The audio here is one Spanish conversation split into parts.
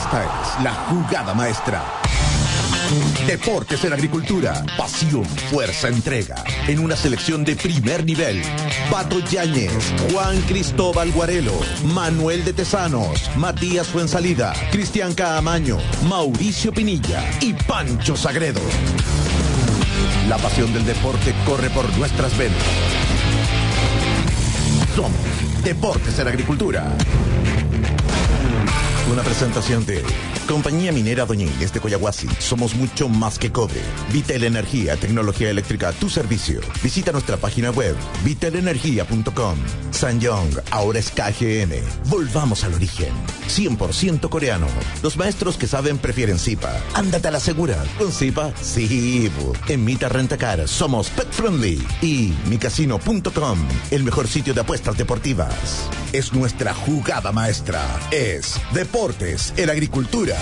Esta es la jugada maestra. Deportes en Agricultura. Pasión, fuerza, entrega. En una selección de primer nivel. Pato Yáñez, Juan Cristóbal Guarelo, Manuel de Tesanos, Matías Fuensalida, Cristian Caamaño, Mauricio Pinilla y Pancho Sagredo. La pasión del deporte corre por nuestras venas. Somos Deportes en Agricultura. Una presentación de Compañía Minera Doña Inés de Coyahuasi. Somos mucho más que cobre. Vitel Energía, tecnología eléctrica a tu servicio. Visita nuestra página web vitelenergia.com. Sanyong, ahora es KGN. Volvamos al origen. 100% coreano. Los maestros que saben prefieren Zipa. Ándate a la segura. ¿Con Zipa? Sí. En Mita Rentacar somos pet friendly. Y micasino.com, el mejor sitio de apuestas deportivas. Es nuestra jugada maestra. Es Deportes en Agricultura.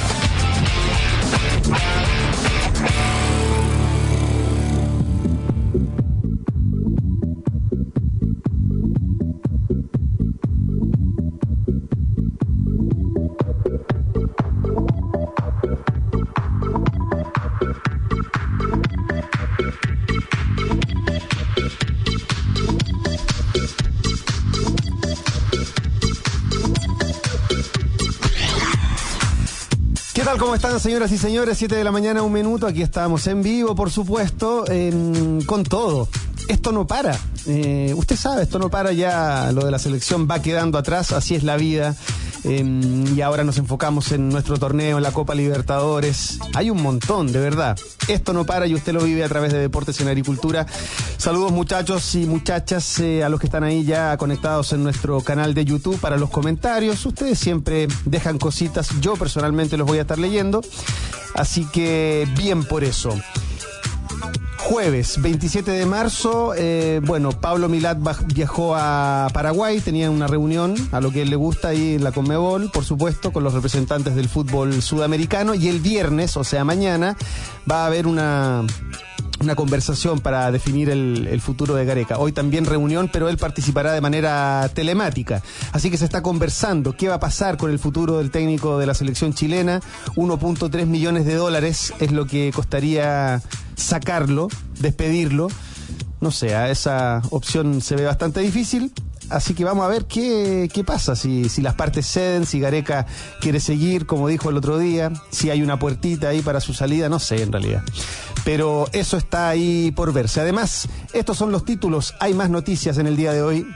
¿Cómo están, señoras y señores? 7 de la mañana, 1 minuto. Aquí estamos en vivo, por supuesto, con todo. Esto no para. Usted sabe, esto no para ya. Lo de la selección va quedando atrás. Así es la vida. Y ahora nos enfocamos en nuestro torneo, en la Copa Libertadores. Hay un montón, de verdad. Esto no para y usted lo vive a través de Deportes en Agricultura. Saludos, muchachos y muchachas, a los que están ahí ya conectados en nuestro canal de YouTube para los comentarios. Ustedes siempre dejan cositas. Yo personalmente los voy a estar leyendo. Así que bien por eso. Jueves 27 de marzo, Pablo Milat viajó a Paraguay, tenía una reunión a lo que él le gusta ahí en la Conmebol, por supuesto, con los representantes del fútbol sudamericano, y el viernes, o sea mañana, va a haber una conversación para definir el futuro de Gareca. Hoy también reunión, pero él participará de manera telemática. Así que se está conversando qué va a pasar con el futuro del técnico de la selección chilena. 1.3 millones de dólares es lo que costaría sacarlo, despedirlo. No sé, a esa opción se ve bastante difícil. Así que vamos a ver qué pasa, si las partes ceden, si Gareca quiere seguir, como dijo el otro día, si hay una puertita ahí para su salida, no sé en realidad. Pero eso está ahí por verse. Además, estos son los títulos, hay más noticias en el día de hoy.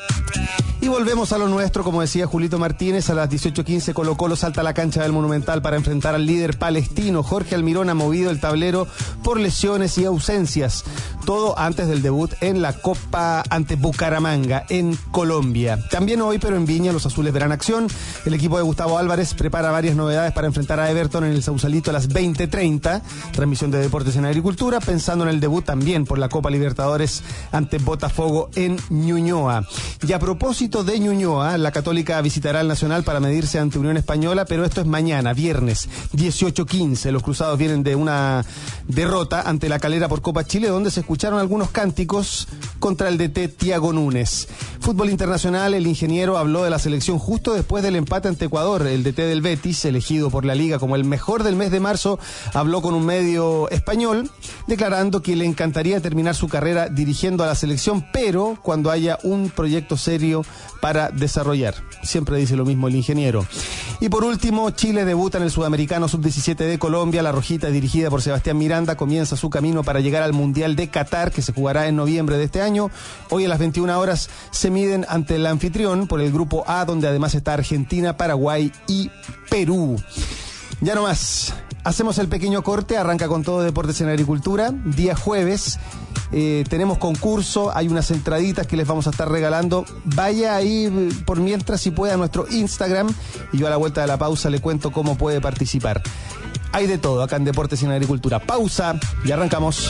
Y volvemos a lo nuestro, como decía Julito Martínez, a las 18:15 Colo-Colo salta a la cancha del Monumental para enfrentar al líder palestino. Jorge Almirón ha movido el tablero por lesiones y ausencias. Todo antes del debut en la Copa ante Bucaramanga, en Colombia. También hoy, pero en Viña, los azules verán acción. El equipo de Gustavo Álvarez prepara varias novedades para enfrentar a Everton en el Sausalito a las 20:30. Transmisión de Deportes en Agricultura, pensando en el debut también por la Copa Libertadores ante Botafogo en Ñuñoa. Y a propósito de Ñuñoa, la Católica visitará al Nacional para medirse ante Unión Española, pero esto es mañana, viernes 18:15. Los cruzados vienen de una derrota ante la Calera por Copa Chile, donde se escucharon algunos cánticos contra el DT Thiago Núñez. Fútbol internacional, el ingeniero habló de la selección justo después del empate ante Ecuador. El DT del Betis, elegido por la Liga como el mejor del mes de marzo, habló con un medio español, declarando que le encantaría terminar su carrera dirigiendo a la selección, pero cuando haya un proyecto serio para desarrollar. Siempre dice lo mismo el ingeniero. Y por último, Chile debuta en el Sudamericano Sub-17 de Colombia. La Rojita, dirigida por Sebastián Miranda, comienza su camino para llegar al Mundial de Qatar, que se jugará en noviembre de este año. Hoy a las 21 horas se miden ante el anfitrión por el Grupo A, donde además está Argentina, Paraguay y Perú. Ya no más. Hacemos el pequeño corte, arranca con todo Deportes en Agricultura, día jueves. Tenemos concurso, hay unas entraditas que les vamos a estar regalando. Vaya ahí por mientras, si puede, a nuestro Instagram, y yo a la vuelta de la pausa le cuento cómo puede participar. Hay de todo acá en Deportes en Agricultura. Pausa y arrancamos.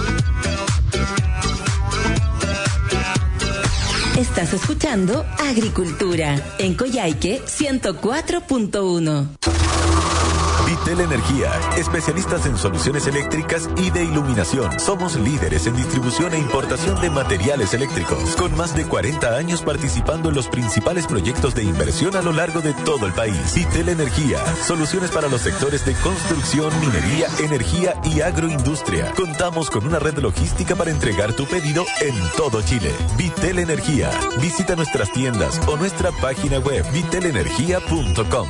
Estás escuchando Agricultura en Coyhaique 104.1. Vitel Energía, especialistas en soluciones eléctricas y de iluminación. Somos líderes en distribución e importación de materiales eléctricos, con más de 40 años participando en los principales proyectos de inversión a lo largo de todo el país. Vitel Energía, soluciones para los sectores de construcción, minería, energía y agroindustria. Contamos con una red logística para entregar tu pedido en todo Chile. Vitel Energía. Visita nuestras tiendas o nuestra página web vitelenergia.com.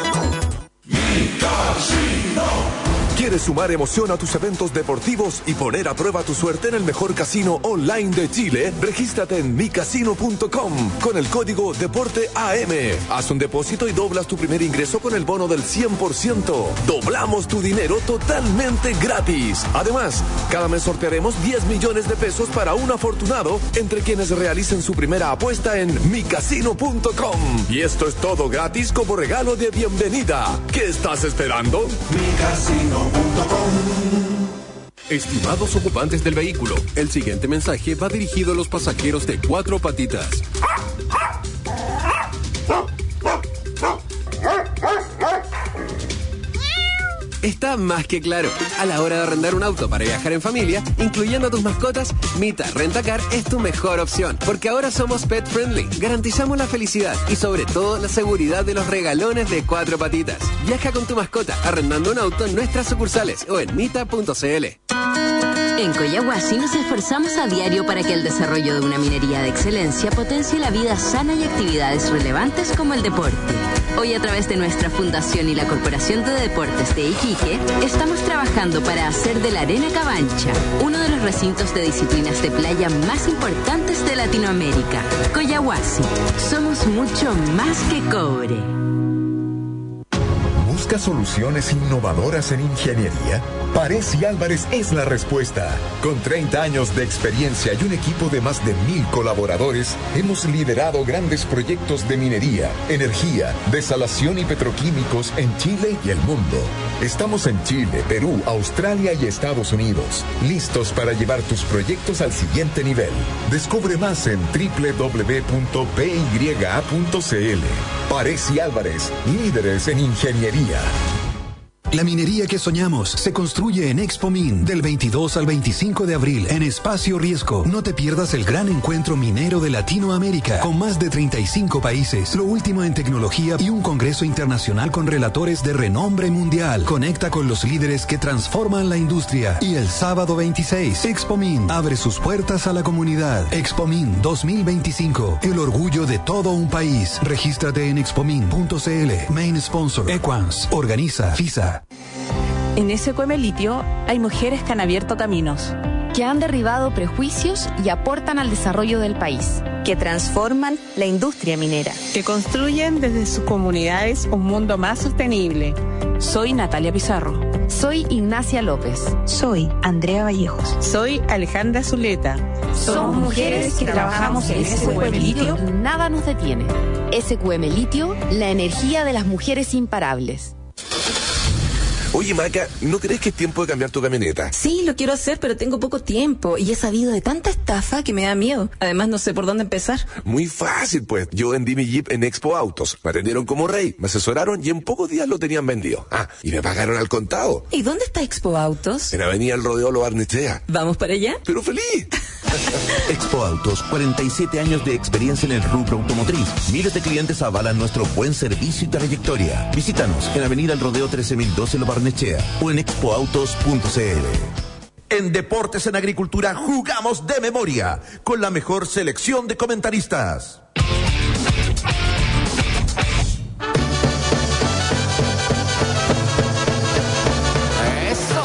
¿Quieres sumar emoción a tus eventos deportivos y poner a prueba tu suerte en el mejor casino online de Chile? Regístrate en micasino.com con el código DEPORTEAM. Haz un depósito y doblas tu primer ingreso con el bono del 100%. Doblamos tu dinero totalmente gratis. Además, cada mes sortearemos 10 millones de pesos para un afortunado entre quienes realicen su primera apuesta en micasino.com. Y esto es todo gratis como regalo de bienvenida. ¿Qué estás esperando? Micasino.com. Estimados ocupantes del vehículo, el siguiente mensaje va dirigido a los pasajeros de 4 patitas. Está más que claro. A la hora de arrendar un auto para viajar en familia, incluyendo a tus mascotas, Mita Rentacar es tu mejor opción. Porque ahora somos pet friendly. Garantizamos la felicidad y sobre todo la seguridad de los regalones de 4 patitas. Viaja con tu mascota arrendando un auto en nuestras sucursales o en mita.cl. En Coyahuasi nos esforzamos a diario para que el desarrollo de una minería de excelencia potencie la vida sana y actividades relevantes como el deporte. Hoy, a través de nuestra fundación y la Corporación de Deportes de Iquique, estamos trabajando para hacer de la Arena Cabancha uno de los recintos de disciplinas de playa más importantes de Latinoamérica. Coyahuasi, somos mucho más que cobre. ¿Busca soluciones innovadoras en ingeniería? Parés y Álvarez es la respuesta. Con 30 años de experiencia y un equipo de más de 1,000 colaboradores, hemos liderado grandes proyectos de minería, energía, desalación y petroquímicos en Chile y el mundo. Estamos en Chile, Perú, Australia y Estados Unidos, listos para llevar tus proyectos al siguiente nivel. Descubre más en www.pya.cl. Parés y Álvarez, líderes en ingeniería. La minería que soñamos se construye en Expomin del 22 al 25 de abril en Espacio Riesgo. No te pierdas el gran encuentro minero de Latinoamérica con más de 35 países, lo último en tecnología y un congreso internacional con relatores de renombre mundial. Conecta con los líderes que transforman la industria. Y el sábado 26, Expomin abre sus puertas a la comunidad. Expomin 2025, el orgullo de todo un país. Regístrate en expomin.cl. Main sponsor Equans. Organiza FISA. En SQM Litio hay mujeres que han abierto caminos, que han derribado prejuicios y aportan al desarrollo del país, que transforman la industria minera, que construyen desde sus comunidades un mundo más sostenible. Soy Natalia Pizarro. Soy Ignacia López. Soy Andrea Vallejos. Soy Alejandra Zuleta. Somos mujeres que trabajamos en SQM Litio y nada nos detiene. SQM Litio, la energía de las mujeres imparables. Oye, Maca, ¿no crees que es tiempo de cambiar tu camioneta? Sí, lo quiero hacer, pero tengo poco tiempo y he sabido de tanta estafa que me da miedo. Además, no sé por dónde empezar. Muy fácil, pues. Yo vendí mi Jeep en Expo Autos. Me atendieron como rey, me asesoraron y en pocos días lo tenían vendido. Y me pagaron al contado. ¿Y dónde está Expo Autos? En Avenida El Rodeo Lo Barnechea. ¿Vamos para allá? ¡Pero feliz! Expo Autos, 47 años de experiencia en el rubro automotriz. Miles de clientes avalan nuestro buen servicio y trayectoria. Visítanos en Avenida El Rodeo 13012 Lo Barnechea o en expoautos.cl. En Deportes en Agricultura jugamos de memoria con la mejor selección de comentaristas. Eso.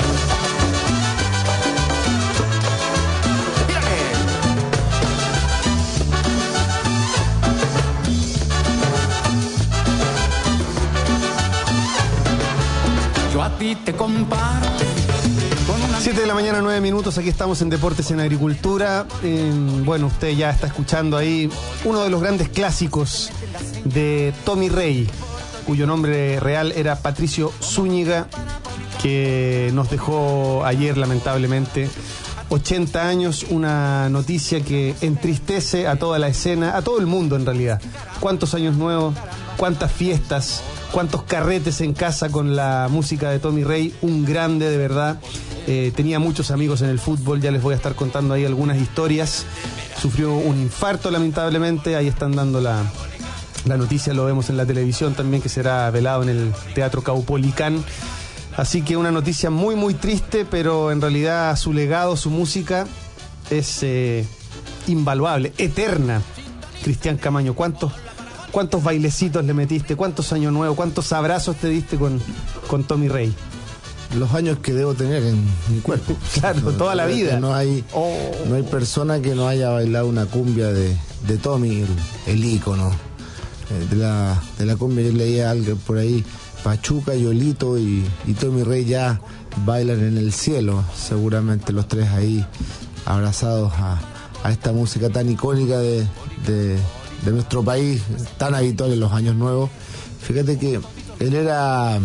Yo a ti te comparo. 7 de la mañana, 9 minutos, aquí estamos en Deportes en Agricultura. Bueno, usted ya está escuchando ahí uno de los grandes clásicos de Tommy Rey, cuyo nombre real era Patricio Zúñiga, que nos dejó ayer lamentablemente. 80 años, una noticia que entristece a toda la escena, a todo el mundo en realidad. ¿Cuántos años nuevos cuántas fiestas, cuántos carretes en casa con la música de Tommy Rey, un grande de verdad. Tenía muchos amigos en el fútbol, ya les voy a estar contando ahí algunas historias. Sufrió un infarto lamentablemente, ahí están dando la noticia, lo vemos en la televisión también, que será velado en el Teatro Caupolicán. Así que una noticia muy muy triste, pero en realidad su legado, su música es invaluable, eterna. Cristian Camaño, ¿cuántos bailecitos le metiste? ¿Cuántos años nuevos? ¿Cuántos abrazos te diste con Tommy Rey? Los años que debo tener en mi cuerpo. Claro, toda la vida. No hay persona que no haya bailado una cumbia de Tommy, el ícono de la cumbia. Yo leía algo por ahí, Pachuca, Yolito y Tommy Rey ya bailan en el cielo, seguramente los tres ahí abrazados a esta música tan icónica de nuestro país, tan habitual en los años nuevos. Fíjate que él era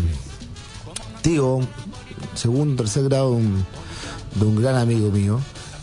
tío, segundo, tercer grado de un gran amigo mío,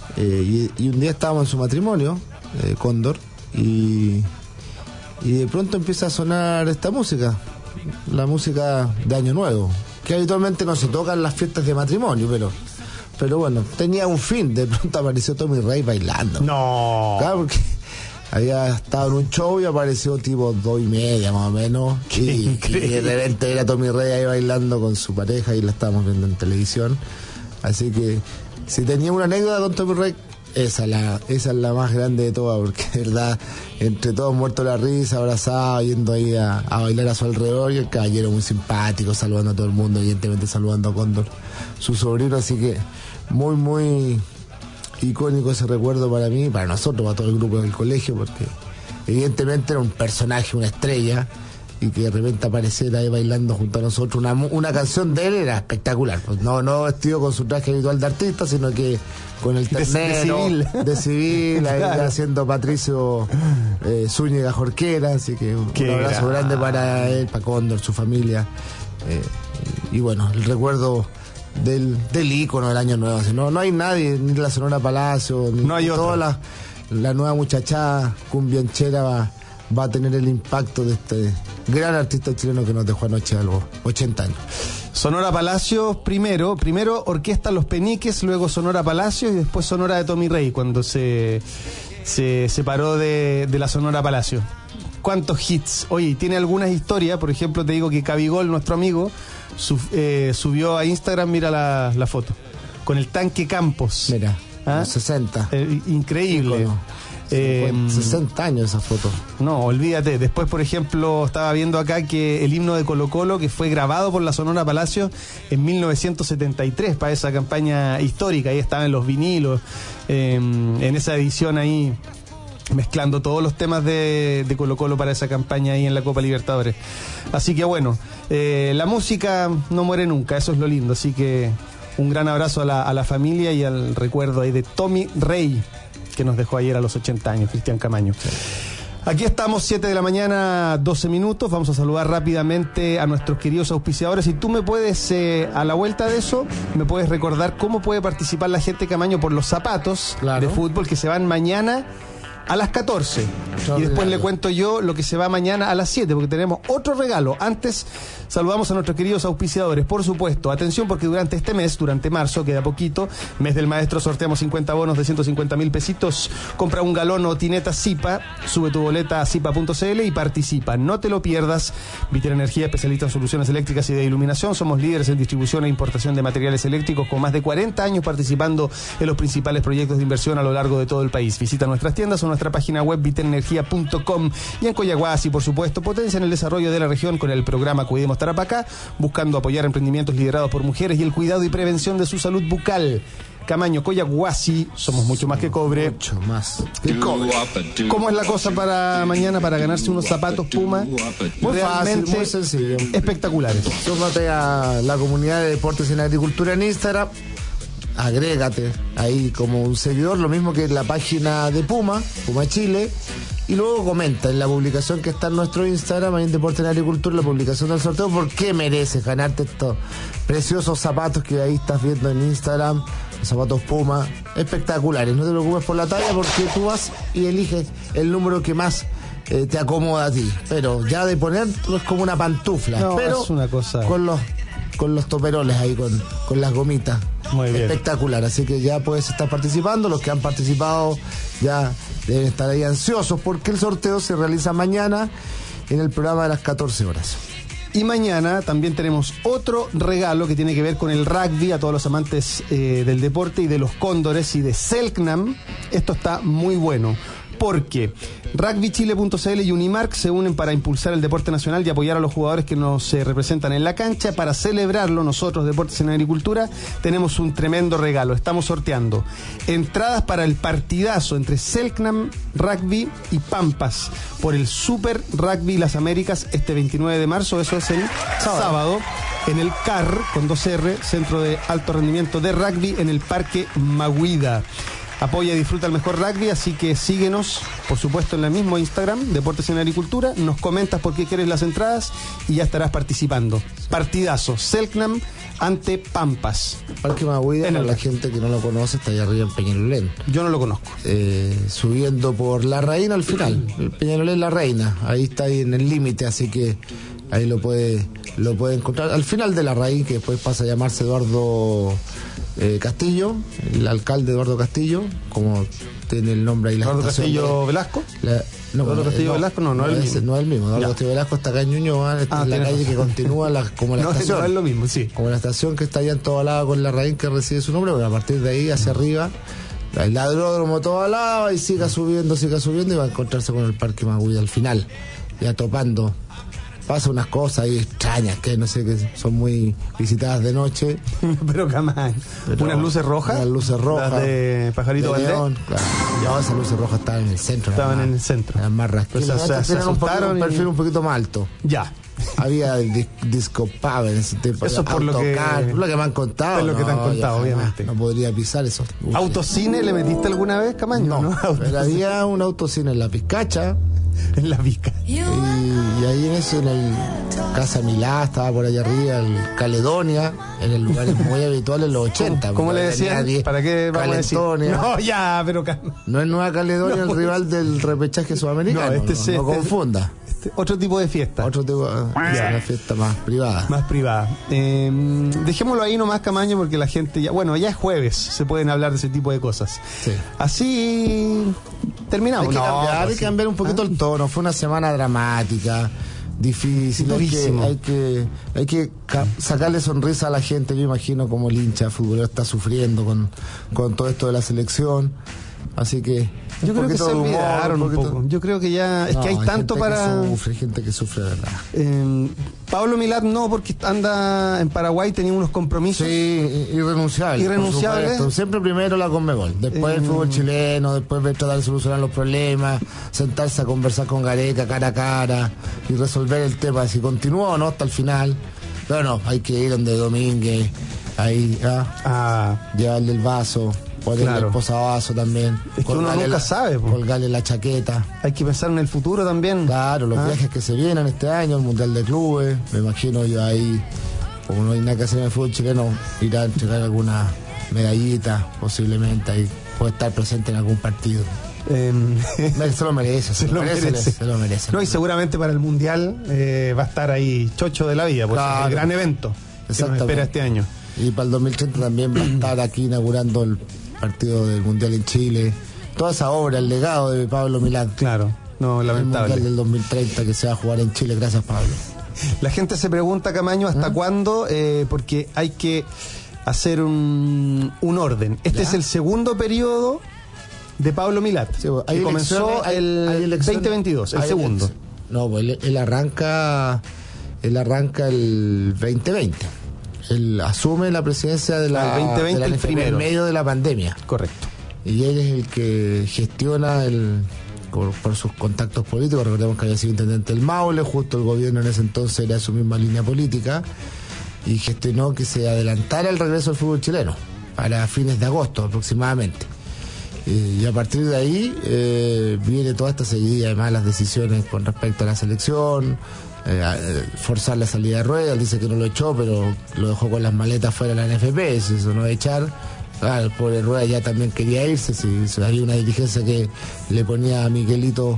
y un día estábamos en su matrimonio, Cóndor, y de pronto empieza a sonar esta música, la música de Año Nuevo, que habitualmente no se toca en las fiestas de matrimonio, pero bueno, tenía un fin. De pronto apareció Tommy Rey bailando. No. Claro, porque había estado en un show y apareció tipo 2:30 más o menos. Y de repente era Tommy Rey ahí bailando con su pareja y la estábamos viendo en televisión. Así que si tenía una anécdota con Tommy Rey, esa es la más grande de todas, porque de verdad, entre todos muertos la risa, abrazados, yendo ahí a bailar a su alrededor, y el caballero muy simpático, saludando a todo el mundo, evidentemente saludando a Cóndor, su sobrino. Así que muy muy icónico ese recuerdo para mí, para nosotros, para todo el grupo del colegio, porque evidentemente era un personaje, una estrella, y que de repente apareciera ahí bailando junto a nosotros una canción de él era espectacular. Pues no vestido con su traje habitual de artista, sino que con el ternero de civil ahí claro, haciendo Patricio Zúñiga Jorquera. Así que un abrazo grande para él, para Cóndor, su familia, y bueno, el recuerdo del ícono del Año Nuevo. No hay nadie, ni la Sonora Palacio, ni no hay toda la nueva muchachada cumbianchera va a tener el impacto de este gran artista chileno que nos dejó anoche a los 80 años. Sonora Palacios primero Orquesta Los Peniques, luego Sonora Palacios y después Sonora de Tommy Rey, cuando se separó de la Sonora Palacios. ¿Cuántos hits? Oye, tiene algunas historias, por ejemplo, te digo que Cabigol, nuestro amigo, subió a Instagram, mira la foto, con el Tanque Campos. Mira, 60. Increíble. Ícono. 60 años esa foto. No, olvídate. Después, por ejemplo, estaba viendo acá que el himno de Colo-Colo, que fue grabado por la Sonora Palacio en 1973 para esa campaña histórica, ahí estaban los vinilos, en esa edición ahí mezclando todos los temas de Colo-Colo para esa campaña ahí en la Copa Libertadores. Así que bueno, la música no muere nunca, eso es lo lindo. Así que un gran abrazo a la familia y al recuerdo ahí de Tommy Rey, que nos dejó ayer a los 80 años, Cristian Camaño. Sí. Aquí estamos, 7 de la mañana, 12 minutos. Vamos a saludar rápidamente a nuestros queridos auspiciadores. Si tú me puedes, a la vuelta de eso, me puedes recordar cómo puede participar la gente, Camaño, por los zapatos de fútbol que se van mañana a las 14. Y después le cuento yo lo que se va mañana a las 7, porque tenemos otro regalo. Antes, saludamos a nuestros queridos auspiciadores. Por supuesto, atención, porque durante este mes, durante marzo, queda poquito, mes del maestro, sorteamos 50 bonos de 150.000 pesitos. Compra un galón o tineta Zipa, sube tu boleta a zipa.cl y participa. No te lo pierdas. Vitel Energía, especialista en soluciones eléctricas y de iluminación. Somos líderes en distribución e importación de materiales eléctricos, con más de 40 años participando en los principales proyectos de inversión a lo largo de todo el país. Visita nuestras tiendas o nuestra página web vitelenergia.com. Y en Coyahuasi, por supuesto, potencia en el desarrollo de la región con el programa Cuidemos Tarapacá, buscando apoyar emprendimientos liderados por mujeres y el cuidado y prevención de su salud bucal. Camaño, Coyahuasi, somos mucho más que cobre. Mucho más que cobre. ¿Cómo es la cosa para mañana para ganarse unos zapatos Puma? Muy realmente fácil, muy sencillo. Espectaculares. Súmate a la comunidad de deportes en agricultura en Instagram. Agrégate ahí como un seguidor, lo mismo que en la página de Puma Chile, y luego comenta en la publicación que está en nuestro Instagram, ahí en Deporte en Agricultura, la publicación del sorteo, por qué mereces ganarte estos preciosos zapatos que ahí estás viendo en Instagram, los zapatos Puma, espectaculares. No te preocupes por la talla, porque tú vas y eliges el número que más te acomoda a ti. Pero ya de ponerlo es como una pantufla. No, pero es una cosa... con los toperoles ahí, con las gomitas. Muy bien. Espectacular, así que ya puedes estar participando. Los que han participado ya deben estar ahí ansiosos porque el sorteo se realiza mañana en el programa de las 14 horas. Y mañana también tenemos otro regalo que tiene que ver con el rugby, a todos los amantes del deporte y de los cóndores y de Selknam. Esto está muy bueno, porque rugbychile.cl y Unimark se unen para impulsar el deporte nacional y apoyar a los jugadores que nos representan en la cancha. Para celebrarlo, nosotros, Deportes en Agricultura, tenemos un tremendo regalo. Estamos sorteando entradas para el partidazo entre Selknam Rugby y Pampas por el Super Rugby Las Américas este 29 de marzo. Eso es el sábado en el CAR, con 2R, Centro de Alto Rendimiento de Rugby, en el Parque Maguida. Apoya y disfruta el mejor rugby, así que síguenos, por supuesto, en el mismo Instagram, Deportes en Agricultura. Nos comentas por qué quieres las entradas y ya estarás participando. Partidazo, Selknam ante Pampas. Parque Maguida, para la gente que no lo conoce, está allá arriba en Peñalolén. Yo no lo conozco. Subiendo por La Reina al final, el Peñalolén La Reina, ahí está ahí en el límite, así que ahí lo puede encontrar. Al final de La Raíz, que después pasa a llamarse Eduardo Castillo, el alcalde Eduardo Castillo, como tiene el nombre ahí la ¿Eduardo Castillo Velasco? ¿Eduardo Castillo Velasco? No es el mismo. No es el mismo. Eduardo Castillo Velasco está acá en Ñuñoa, es la calle que continúa como la estación. No es lo mismo, sí. Como la estación que está allá en todo lado con La Raíz, que recibe su nombre, pero a partir de ahí hacia arriba, el aeródromo todo al lado, y siga subiendo y va a encontrarse con el Parque Maguida al final, ya topando. Pasa unas cosas ahí extrañas que no sé, que son muy visitadas de noche. Pero jamás. ¿Unas luces rojas? Unas luces rojas. ¿Las de Pajarito Valdés? Claro. Ya esas luces rojas estaban en el centro. Estaban en el centro. Las más rasquilas. Se asustaron. Un perfil un poquito más alto. Ya. Había disco pub en ese tiempo. Eso es por lo que me han contado. Es lo que te han contado, obviamente. No podría pisar eso. ¿Autocine le metiste alguna vez, Camaño? No, pero había un autocine en La Pizcacha. En La Pizcacha. Y ahí en eso, en el Casa Milá, estaba por allá arriba, el Caledonia, en el lugar muy habitual en los 80. ¿Cómo le decían? ¿Para qué vamos a decir? No, ya, pero... No es Nueva Caledonia el rival del repechaje sudamericano. No confunda. Otro tipo de fiesta. Una fiesta más privada. Más privada. Dejémoslo ahí nomás, Camaño, porque la gente ya... Bueno, ya es jueves, se pueden hablar de ese tipo de cosas. Sí. Así... Terminamos. Hay que cambiar un poquito el tono. Fue una semana dramática, difícil. Hay que sacarle sonrisa a la gente. Yo imagino como el hincha futbolero está sufriendo con todo esto de la selección. Así que yo creo que se olvidaron un poco. Yo creo que ya es que hay tanto para... Hay gente que sufre, de verdad. Pablo Milad no, porque anda en Paraguay, tenía unos compromisos. Sí, irrenunciables. Siempre primero la Conmebol, después el fútbol chileno, después tratar de solucionar los problemas, sentarse a conversar con Gareca cara a cara y resolver el tema, si continúa o no hasta el final. Pero no, hay que ir donde Domínguez, ahí, llevarle el vaso. Ponerle el posavasos también. Es que uno nunca sabe. Colgarle la chaqueta. Hay que pensar en el futuro también. Claro, los viajes que se vienen este año, el Mundial de Clubes. Me imagino yo ahí, como no hay nada que hacer en el fútbol chileno, ir a entregar alguna medallita, posiblemente ahí. Puede estar presente en algún partido. Se lo merece. Se lo merece. No, y seguramente para el Mundial va a estar ahí chocho de la vida, porque es el gran evento que nos espera este año. Y para el 2030 también va a estar aquí inaugurando el partido del Mundial en Chile. Toda esa obra, el legado de Pablo Milad. Claro, no, lamentable. El Mundial del 2030 que se va a jugar en Chile, gracias Pablo. La gente se pregunta, Camaño, ¿hasta cuándo? Porque hay que hacer un orden. Este es el segundo periodo de Pablo Milad, que comenzó el 2022, el segundo. No, pues él arranca el 2020. Él asume la presidencia de la 2020 el primero, en medio de la pandemia. Correcto. Y él es el que gestiona por sus contactos políticos. Recordemos que había sido intendente del Maule, justo el gobierno en ese entonces era su misma línea política, y gestionó que se adelantara el regreso al fútbol chileno para fines de agosto aproximadamente. Y a partir de ahí viene toda esta seguidilla de malas decisiones con respecto a la selección, forzar la salida de Rueda. Dice que no lo echó, pero lo dejó con las maletas fuera de la NFP, eso no de echar. Claro, el pobre Rueda ya también quería irse, si había una dirigencia que le ponía a Miguelito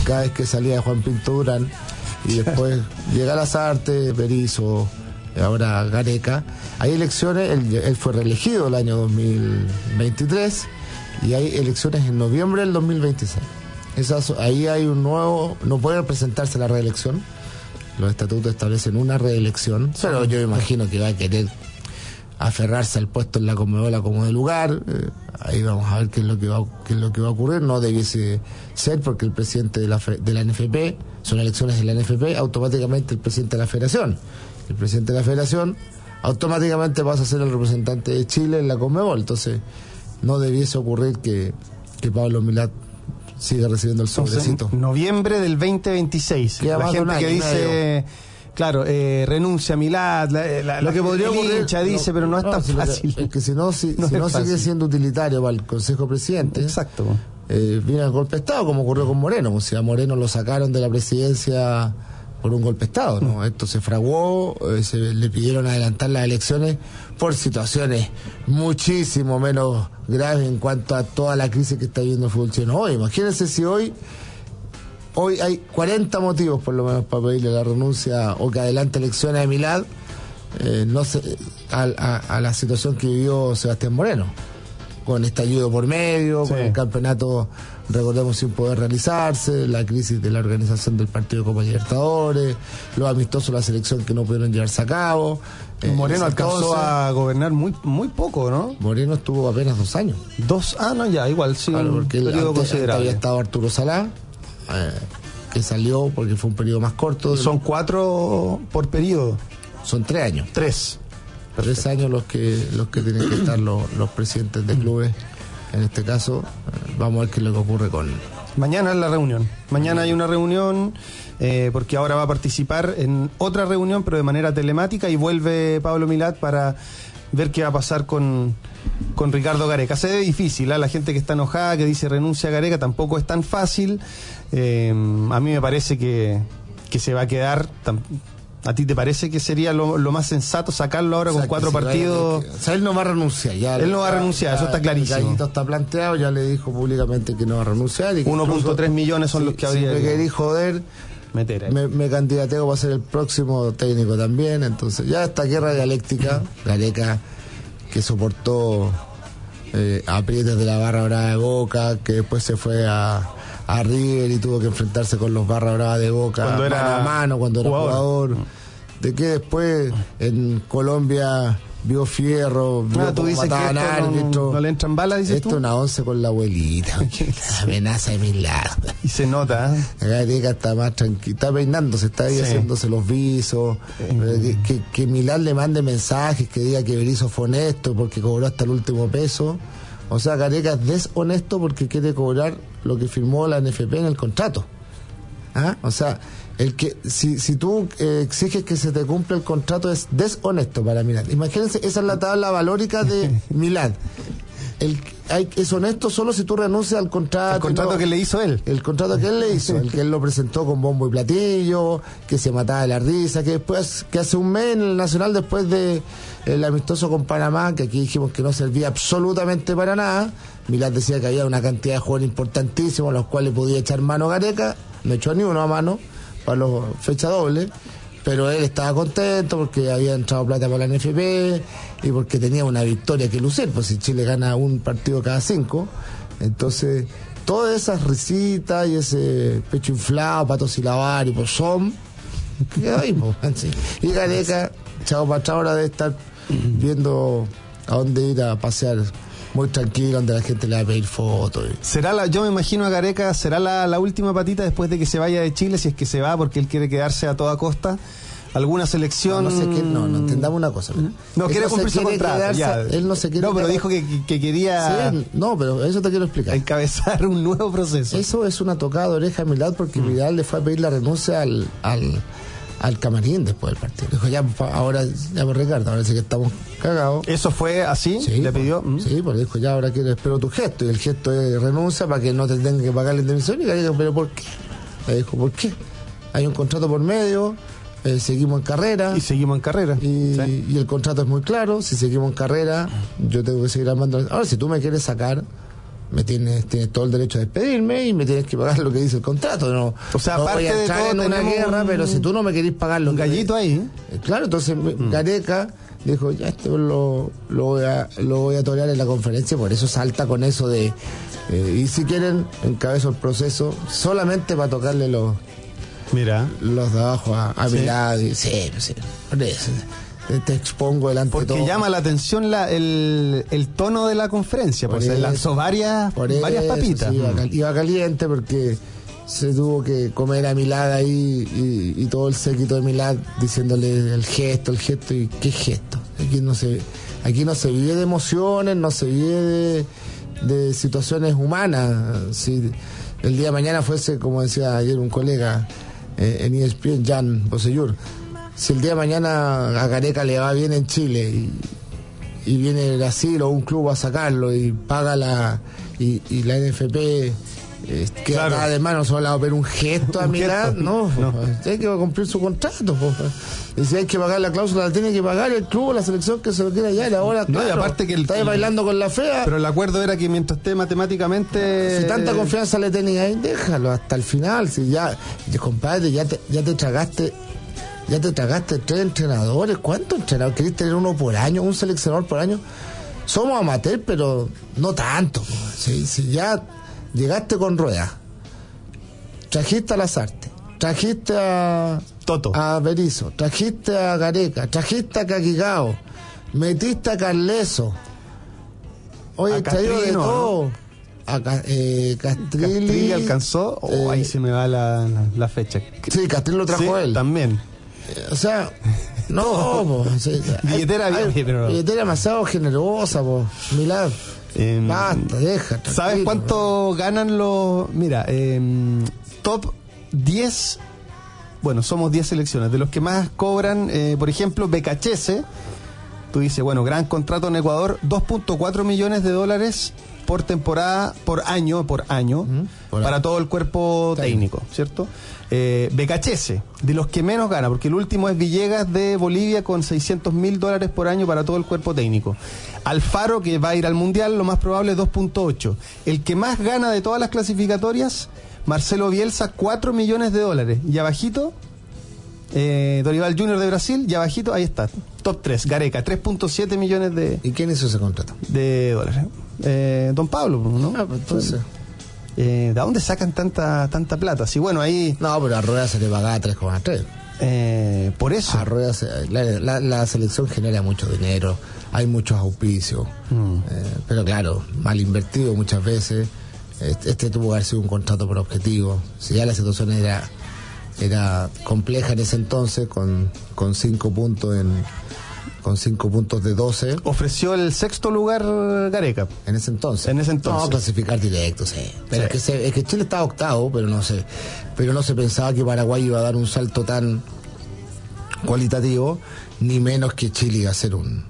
cada vez que salía Juan Pinto Durán, y después llega Lazarte, Berizzo, ahora Gareca. Hay elecciones, él fue reelegido el año 2023 y hay elecciones en noviembre del 2026. Ahí hay un nuevo, no puede presentarse la reelección, los estatutos establecen una reelección, pero yo imagino que va a querer aferrarse al puesto en la Conmebol como de lugar. Ahí vamos a ver qué es lo que va a ocurrir. No debiese ser, porque el presidente de la NFP, son elecciones de la NFP, automáticamente el presidente de la Federación. El presidente de la Federación automáticamente pasa a ser el representante de Chile en la Conmebol. Entonces no debiese ocurrir que Pablo Milad siga recibiendo el sobrecito. Noviembre del 2026. La gente que dice, claro, renuncia a Milad, lo que podría ocurrir, hincha dice, pero no es tan fácil. Es que si no sigue siendo utilitario para el Consejo Presidente. Exacto. Viene el golpe de Estado, como ocurrió con Moreno. O sea, a Moreno lo sacaron de la presidencia por un golpe de Estado, ¿no? Esto se fraguó, le pidieron adelantar las elecciones por situaciones muchísimo menos graves en cuanto a toda la crisis que está viviendo el fútbol chileno hoy. Imagínense si hoy hay 40 motivos por lo menos para pedirle la renuncia o que adelante elecciones de Milad, a la situación que vivió Sebastián Moreno, con estallido por medio, con el campeonato, recordemos, sin poder realizarse, la crisis de la organización del partido de Copa Libertadores, los amistosos de la selección que no pudieron llevarse a cabo. Moreno alcanzó a gobernar muy poco, ¿no? Moreno estuvo apenas 2 años. Igual, sí. Claro, porque antes había estado Arturo Salá, que salió porque fue un periodo más corto. Son 4 por periodo. Son 3 años. 3. 3 años los que tienen que estar los presidentes de clubes. En este caso, vamos a ver qué es lo que ocurre con... Mañana es la reunión. Mañana hay una reunión, porque ahora va a participar en otra reunión, pero de manera telemática, y vuelve Pablo Milad para ver qué va a pasar con Ricardo Gareca. Se ve difícil, la gente que está enojada, que dice renuncia a Gareca, tampoco es tan fácil. A mí me parece que se va a quedar... ¿A ti te parece que sería lo más sensato sacarlo ahora con 4 partidos? Él no va a renunciar. Él no va a renunciar, eso está clarísimo. Gallito está planteado, ya le dijo públicamente que no va a renunciar. 1.3 millones son los que habría. Si me querí joder, me candidateo para ser el próximo técnico también. Entonces, ya esta guerra dialéctica, Gareca, que soportó aprietes de la barra brava de Boca, que después se fue a River y tuvo que enfrentarse con los barra brava de Boca cuando era mano cuando era jugador. De que después en Colombia vio fierro, vio cómo mataban árbitros. No le entran balas, dices esto tú. Es una 11 con la abuelita, la amenaza de mil lados. Y se nota, Gareca está más tranquilo, está peinándose, está ahí haciéndose los visos. Que Milán le mande mensajes, que diga que Berizzo fue honesto porque cobró hasta el último peso. O sea, Gareca es deshonesto porque quiere cobrar lo que firmó la NFP en el contrato. O sea, si tú exiges que se te cumpla el contrato, es deshonesto para Milán. Imagínense, esa es la tabla valórica de Milán. Es honesto solo si tú renuncias al contrato. El contrato que le hizo él. El contrato que él le hizo, el que él lo presentó con bombo y platillo, que se mataba de la risa, que hace un mes en el Nacional, después de el amistoso con Panamá, que aquí dijimos que no servía absolutamente para nada, Milán decía que había una cantidad de jugadores importantísimos a los cuales podía echar mano Gareca, no echó ni uno a mano para los fecha doble, pero él estaba contento porque había entrado plata para la NFP y porque tenía una victoria que lucir, pues si Chile gana un partido cada 5, entonces todas esas risitas y ese pecho inflado, patos y lavar y pozón, quedó ahí, pues, y Gareca, chavo para ahora debe estar viendo a dónde ir a pasear muy tranquilo, donde la gente le va a pedir fotos. Yo me imagino a Gareca, será la última patita después de que se vaya de Chile, si es que se va, porque él quiere quedarse a toda costa. ¿Alguna selección? No entendamos una cosa. Mira. No quiere cumplir su contrato. Él no se quiere. No, pero dijo que quería. Sí, no, pero eso te quiero explicar. Encabezar un nuevo proceso. Eso es una tocada de oreja a Milad, porque Milad le fue a pedir la renuncia al camarín después del partido. Dijo, ahora Ricardo, ahora sí que estamos cagados. ¿Eso fue así? Sí, ¿Le pidió? Sí, porque dijo, ya ahora espero tu gesto. Y el gesto es renuncia para que no te tengan que pagar la indemnización. Y le dijo, ¿pero por qué? Le dijo, ¿por qué? Hay un contrato por medio, seguimos en carrera. Y seguimos en carrera. Y el contrato es muy claro, si seguimos en carrera, yo tengo que seguir armando. Ahora, si tú me quieres sacar, tienes todo el derecho a despedirme y me tienes que pagar lo que dice el contrato. No, o sea, no aparte voy a entrar de todo, en una guerra, pero si tú no me querés pagar lo un gallito ahí. Claro, entonces Gareca dijo, ya esto lo voy a torear en la conferencia, por eso salta con eso de y si quieren encabezo el proceso solamente para tocarle los de abajo a mi lado. Sí, por eso te expongo delante porque de todo. Llama la atención el tono de la conferencia, pues se lanzó varias papitas. Sí, iba caliente porque se tuvo que comer a Milad ahí y todo el séquito de Milad diciéndole el gesto y qué gesto. Aquí no se vive de emociones, no se vive de situaciones humanas. Si el día de mañana fuese, como decía ayer un colega en ESPN, Jan Bosellur, si el día de mañana a Gareca le va bien en Chile y viene Brasil o un club a sacarlo y paga la NFP queda nada de mano solo a ver un gesto a mirar, no, hay que cumplir su contrato, y si hay que pagar la cláusula la tiene que pagar el club o la selección que se lo quiera hallar. Ahora no, y aparte que está bailando con la fea, pero el acuerdo era que mientras esté matemáticamente, si tanta confianza le tenía ahí, déjalo hasta el final. Si ya compadre, ya te tragaste 3 entrenadores. ¿Cuántos entrenadores? ¿Querés tener uno por año? ¿Un seleccionador por año? Somos amateurs, pero no tanto. Si ya llegaste con Rueda, trajiste a Lazarte, trajiste a Toto, a Berizzo, trajiste a Gareca, trajiste a Caquigao, metiste a Carleso, oye, traído de todo. A Castrilli alcanzó, ahí se me va la fecha. Sí, Castrilli lo trajo él también. O sea, no, billetera demasiado generosa, Milad. Basta, deja. Tranquilo. ¿Sabes cuánto ganan los? Mira, top 10. Bueno, somos 10 selecciones. De los que más cobran, por ejemplo, Becachese. Tú dices, bueno, gran contrato en Ecuador, $2.4 millones por temporada, por año, para todo el cuerpo técnico, ¿cierto? Becachese, de los que menos gana, porque el último es Villegas de Bolivia con $600,000 por año para todo el cuerpo técnico. Alfaro, que va a ir al Mundial, lo más probable es 2.8. El que más gana de todas las clasificatorias, Marcelo Bielsa, $4 millones. Y abajito, Dorival Junior de Brasil, y abajito, ahí está, top 3, Gareca, 3.7 millones de... ¿Y quién hizo ese contrato? De dólares. Don Pablo, ¿no? Pues entonces... ¿de dónde sacan tanta plata? Sí, bueno, ahí... No, pero a Rueda se le pagaba 3,3. Por eso. A Rueda la selección genera mucho dinero, hay muchos auspicios, pero claro, mal invertido muchas veces. Este tuvo que haber sido un contrato por objetivo. Si ya la situación era compleja en ese entonces, con 5 puntos con 5 puntos de 12. Ofreció el 6º lugar Gareca. En ese entonces. No, clasificar directo, sí. Pero sí. Es que Chile estaba octavo, pero no se pensaba que Paraguay iba a dar un salto tan cualitativo, ni menos que Chile iba a hacer un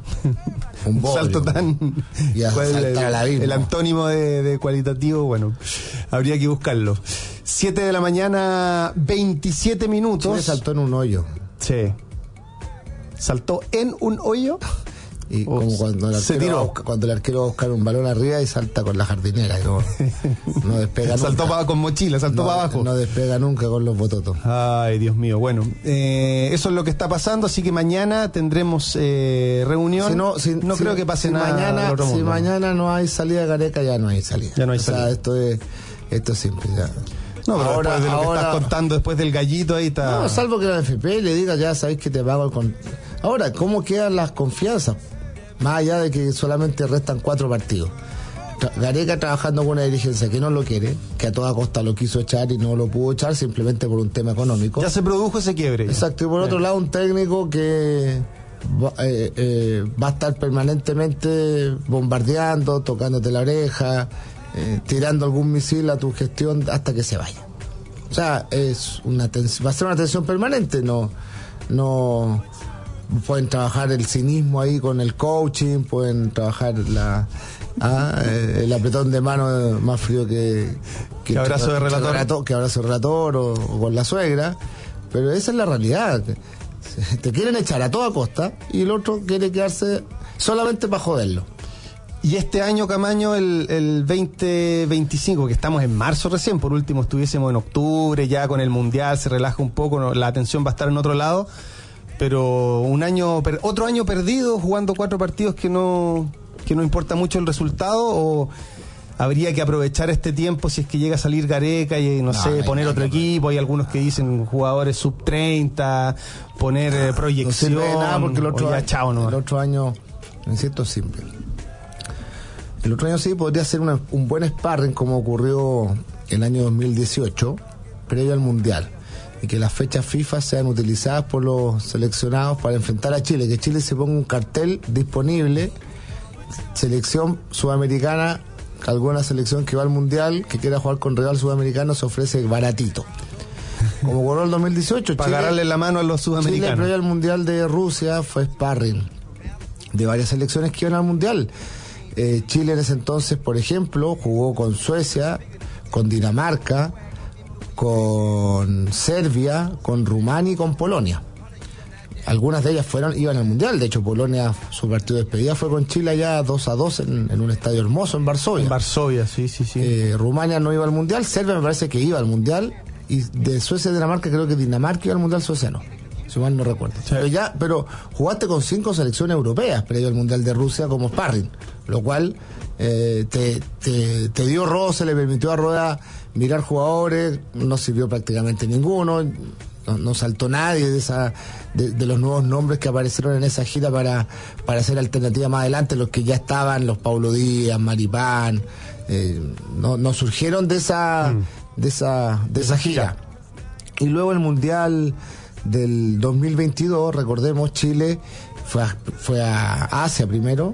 salto tan... Y a saltar al abismo. El antónimo de cualitativo, bueno, habría que buscarlo. 7 de la mañana, 27 minutos. Chile saltó en un hoyo. Sí. ¿Saltó en un hoyo? Y como cuando el arquero va a buscar un balón arriba y salta con la jardinera. No despega nunca. Saltó con mochila, saltó para abajo. No despega nunca con los bototos. Ay, Dios mío. Bueno, eso es lo que está pasando, así que mañana tendremos reunión. No creo que pase nada. Si mañana no hay salida de Gareca, ya no hay salida. Ya no hay salida. Sea, esto es simple. Ya. No, pero ahora, después de lo que estás contando después del gallito, ahí está... No, salvo que la NFP le diga, ya sabéis que te pago el... Ahora, ¿cómo quedan las confianzas? Más allá de que solamente restan 4 partidos. Gareca trabajando con una dirigencia que no lo quiere, que a toda costa lo quiso echar y no lo pudo echar simplemente por un tema económico. Ya se produjo ese quiebre. Exacto, y por otro lado un técnico que va a estar permanentemente bombardeando, tocándote la oreja, tirando algún misil a tu gestión hasta que se vaya. O sea, va a ser una tensión permanente. No pueden trabajar el cinismo ahí con el coaching, pueden trabajar el apretón de mano más frío que abrazo de relator, que abrazo de relator o con la suegra, pero esa es la realidad. Te quieren echar a toda costa y el otro quiere quedarse solamente para joderlo. Y este año, Camaño, el 2025, que estamos en marzo recién, por último estuviésemos en octubre, ya con el Mundial se relaja un poco, la atención va a estar en otro lado, pero otro año perdido jugando 4 partidos que no importa mucho el resultado, o habría que aprovechar este tiempo si es que llega a salir Gareca y poner otro equipo. Hay algunos que dicen jugadores sub 30, poner proyección. No sirve de nada porque el otro año, insisto, simple. El otro año sí podría ser un buen sparring, como ocurrió el año 2018, previo al Mundial, y que las fechas FIFA sean utilizadas por los seleccionados para enfrentar a Chile, que Chile se ponga un cartel disponible, selección sudamericana, alguna selección que va al Mundial, que quiera jugar con rival sudamericano, se ofrece baratito. Como ocurrió el 2018, para agarrarle la mano a los sudamericanos. Chile, previo al Mundial de Rusia, fue sparring de varias selecciones que iban al Mundial. Chile en ese entonces, por ejemplo, jugó con Suecia, con Dinamarca, con Serbia, con Rumania y con Polonia. Algunas de ellas iban al Mundial. De hecho, Polonia, su partido de despedida fue con Chile allá 2-2 en un estadio hermoso en Varsovia. En Varsovia, sí. Rumania no iba al Mundial, Serbia me parece que iba al Mundial, y de Suecia y Dinamarca creo que Dinamarca iba al Mundial, Suecia no, si mal no recuerdo. Sí. Pero jugaste con 5 selecciones europeas previo al Mundial de Rusia como sparring, lo cual te dio roce, le permitió a Rueda mirar jugadores, no sirvió prácticamente ninguno, no saltó nadie de los nuevos nombres que aparecieron en esa gira para hacer alternativa más adelante. Los que ya estaban, los Paulo Díaz, Maripán, no surgieron de esa gira. Y luego el Mundial del 2022, recordemos, Chile fue a Asia primero,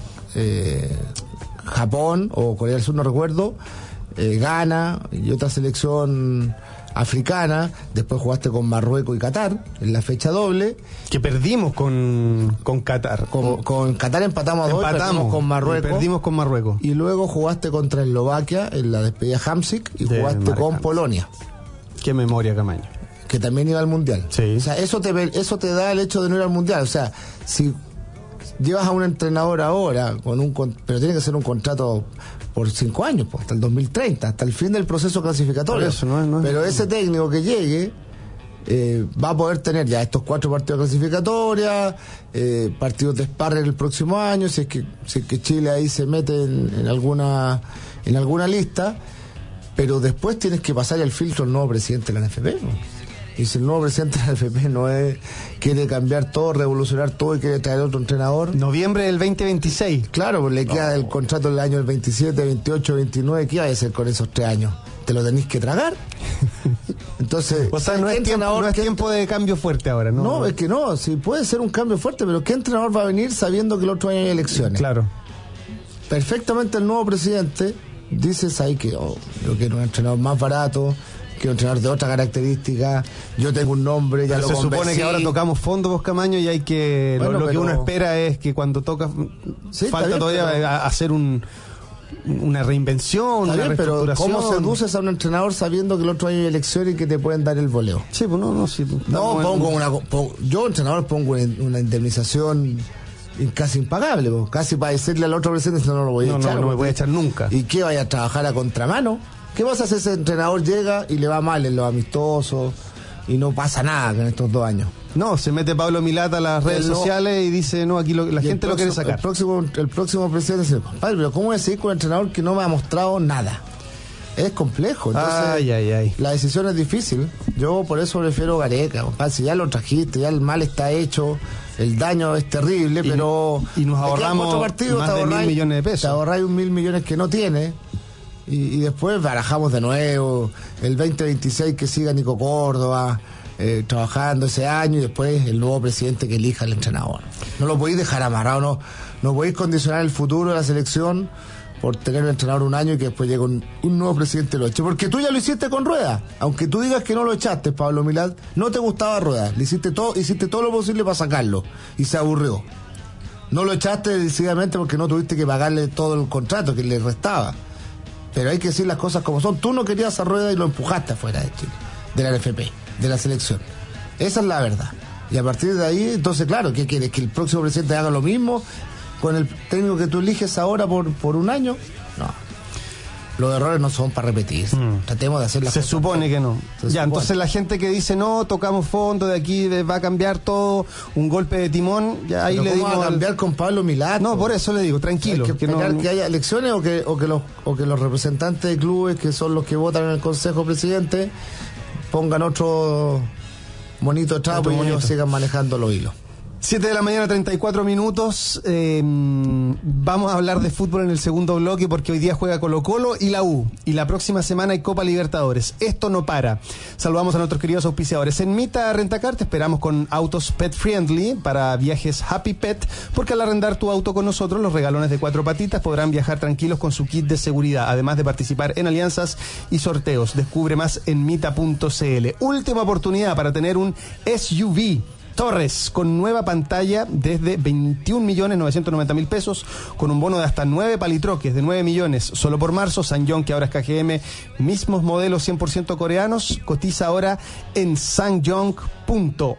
Japón o Corea del Sur, no recuerdo, Ghana y otra selección africana. Después jugaste con Marruecos y Qatar en la fecha doble, que perdimos con Qatar. Con Qatar empatamos a 2, perdimos con Marruecos. Y luego jugaste contra Eslovaquia en la despedida Hamsik y jugaste con Polonia. Qué memoria, Camaño. Que también iba al Mundial. Sí. O sea, eso te da el hecho de no ir al Mundial. O sea, si llevas a un entrenador ahora pero tiene que ser un contrato por 5 años, pues, hasta el 2030, hasta el fin del proceso clasificatorio. Pero ese técnico que llegue va a poder tener ya estos 4 partidos clasificatorios, partidos de sparring el próximo año, si es que Chile ahí se mete en alguna lista, pero después tienes que pasar el filtro al nuevo presidente de la NFP, ¿no? Y si el nuevo presidente de la NFP quiere cambiar todo, revolucionar todo y quiere traer otro entrenador. Noviembre del 2026. Claro, pues le queda el contrato del año del 27, 28, 29. ¿Qué va a hacer con esos 3 años? ¿Te lo tenéis que tragar? Entonces, o sea, no es tiempo de cambio fuerte ahora, ¿no? No, es que no, sí puede ser un cambio fuerte, pero ¿qué entrenador va a venir sabiendo que el otro año hay elecciones? Claro. Perfectamente el nuevo presidente dices ahí que yo quiero un entrenador más barato, quiero un entrenador de otra característica, yo tengo un nombre, ya pero lo se supone que ahora tocamos fondo, vos, Camaño, y hay que lo que uno espera es que cuando toca falta todavía hacer una reinvención, una reestructuración. Pero ¿cómo seduces a un entrenador sabiendo que el otro año hay elecciones y que te pueden dar el voleo? Sí, pues yo entrenador pongo una indemnización casi impagable, casi para decirle al otro presidente no lo voy a echar. No me voy a echar nunca. ¿Y qué, vaya a trabajar a contramano? ¿Qué pasa si ese entrenador llega y le va mal en los amistosos y no pasa nada en estos 2 años? No, se mete Pablo Milata a las redes sociales y dice, no, aquí la gente lo quiere sacar. El próximo presidente dice, compadre, pero ¿cómo voy a seguir con un entrenador que no me ha mostrado nada? Es complejo. Entonces, la decisión es difícil. Yo por eso prefiero Gareca, compadre. Si ya lo trajiste, ya el mal está hecho, el daño es terrible, pero... Y nos ahorramos más de 1.000 millones de pesos. Te ahorráis 1.000 millones que no tiene. Y después barajamos de nuevo el 2026 que siga Nico Córdoba trabajando ese año, y después el nuevo presidente que elija al entrenador. No lo podéis dejar amarrado, no podéis condicionar el futuro de la selección por tener un entrenador un año y que después llegue un nuevo presidente y lo eche. Porque tú ya lo hiciste con Rueda. Aunque tú digas que no lo echaste, Pablo Milad, no te gustaba Rueda. Hiciste todo lo posible para sacarlo y se aburrió. No lo echaste decididamente porque no tuviste que pagarle todo el contrato que le restaba. Pero hay que decir las cosas como son. Tú no querías a Rueda y lo empujaste afuera de Chile, de la NFP, de la selección. Esa es la verdad. Y a partir de ahí, entonces, claro, ¿qué quieres? ¿Que el próximo presidente haga lo mismo? con el técnico que tú eliges ahora por un año, no. Los errores no son para repetir. Tratemos de hacer las cosas. Se supone que no. Entonces la gente que dice, no, tocamos fondo, de aquí va a cambiar todo, un golpe de timón, ya ahí le dimos... ¿Cómo va a cambiar con Pablo Milad? No, por eso le digo, tranquilo. Hay que haya elecciones o que los representantes de clubes, que son los que votan en el Consejo Presidente, pongan otro monito trapo y ellos sigan manejando los hilos. 7 de la mañana, 34 minutos. Vamos a hablar de fútbol en el segundo bloque porque hoy día juega Colo-Colo y la U. Y la próxima semana hay Copa Libertadores. Esto no para. Saludamos a nuestros queridos auspiciadores. En Mita Rentacar te esperamos con autos pet friendly para viajes Happy Pet, porque al arrendar tu auto con nosotros, los regalones de 4 patitas podrán viajar tranquilos con su kit de seguridad, además de participar en alianzas y sorteos. Descubre más en mita.cl. Última oportunidad para tener un SUV Torres, con nueva pantalla desde 21.990.000 pesos, con un bono de hasta 9 palitroques de 9 millones, solo por marzo. Sangyong, que ahora es KGM, mismos modelos 100% coreanos, cotiza ahora en sangyong.cl.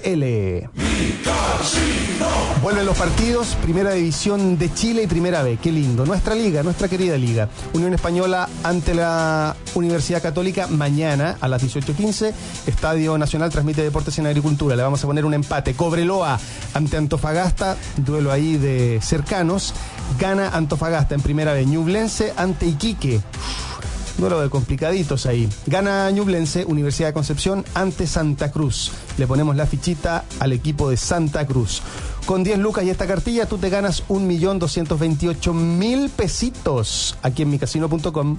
Vuelven los partidos, Primera División de Chile y Primera B, qué lindo. Nuestra liga, nuestra querida liga. Unión Española ante la Universidad Católica mañana a las 18:15. Estadio Nacional transmite Deportes en Agricultura. Le vamos a poner un empate. Cobreloa ante Antofagasta, duelo ahí de cercanos. Gana Antofagasta en Primera B. Ñublense ante Iquique. Duelo de complicaditos ahí. Gana Ñublense, Universidad de Concepción ante Santa Cruz. Le ponemos la fichita al equipo de Santa Cruz. Con 10 lucas y esta cartilla tú te ganas 1.228.000 pesitos aquí en micasino.com.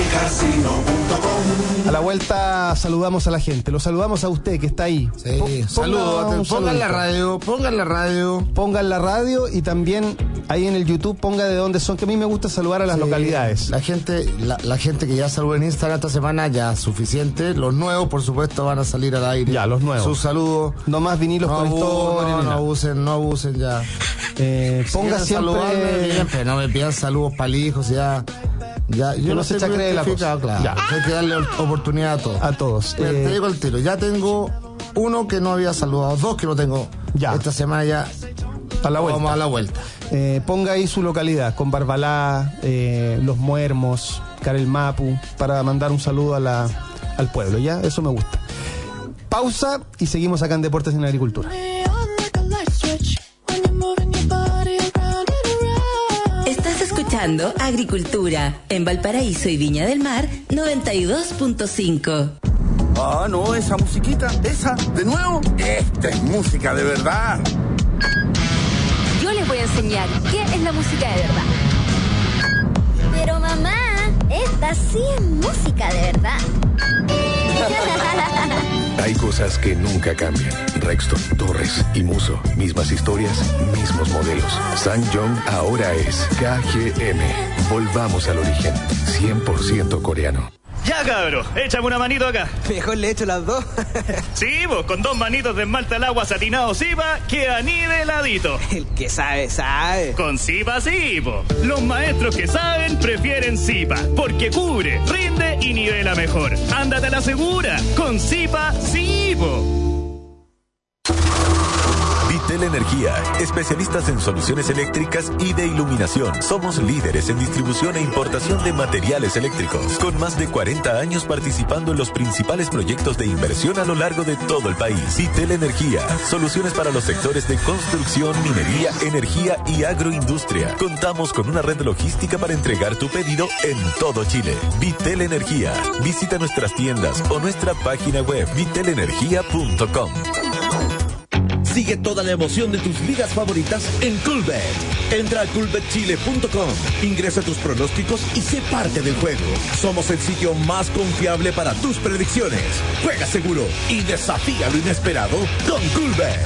A la vuelta saludamos a la gente. Lo saludamos a usted que está ahí. Sí, saludos. Pongan la radio. Pongan la radio y también ahí en el YouTube ponga de dónde son, que a mí me gusta saludar a las localidades. La gente que ya saludó en Instagram esta semana ya es suficiente. Los nuevos, por supuesto, van a salir al aire. Ya, los nuevos. Sus saludos. No más vinilos con historia. No abusen ya. Ponga siempre... Bien, pero no me pidan saludos palijos, ya yo no sé qué cree la cosa. Claro. Ya. Hay que darle oportunidad a todos. Te digo el tiro, ya tengo uno que no había saludado, 2 que no tengo ya. Esta semana ya vamos a la vuelta. Ponga ahí su localidad, con Barbalá, Los Muermos, Carel Mapu, para mandar un saludo al pueblo, ¿ya? Eso me gusta. Pausa y seguimos acá en Deportes en Agricultura. Escuchando Agricultura en Valparaíso y Viña del Mar 92.5. Ah, no, esa musiquita, esa, de nuevo. Esta es música de verdad. Yo les voy a enseñar qué es la música de verdad. Pero mamá, esta sí es música de verdad. Hay cosas que nunca cambian. Rexton, Torres y Muso. Mismas historias, mismos modelos. Sangyong ahora es KGM. Volvamos al origen. 100% coreano. Ya, cabro, échame una manito acá. Mejor le echo las 2. Sí, vos, con 2 manitos de esmalta al agua satinado Zipa, queda niveladito. El que sabe, sabe. Con Zipa sí, po. Los maestros que saben prefieren Zipa, porque cubre, rinde y nivela mejor. Ándate a la segura, con Zipa sí, po. Vitel Energía, especialistas en soluciones eléctricas y de iluminación. Somos líderes en distribución e importación de materiales eléctricos, con más de 40 años participando en los principales proyectos de inversión a lo largo de todo el país. Vitel Energía, soluciones para los sectores de construcción, minería, energía y agroindustria. Contamos con una red logística para entregar tu pedido en todo Chile. Vitel Energía, visita nuestras tiendas o nuestra página web vitelenergia.com. Sigue toda la emoción de tus ligas favoritas en Coolbet. Entra a coolbetchile.com, ingresa tus pronósticos y sé parte del juego. Somos el sitio más confiable para tus predicciones. Juega seguro y desafía lo inesperado con Coolbet.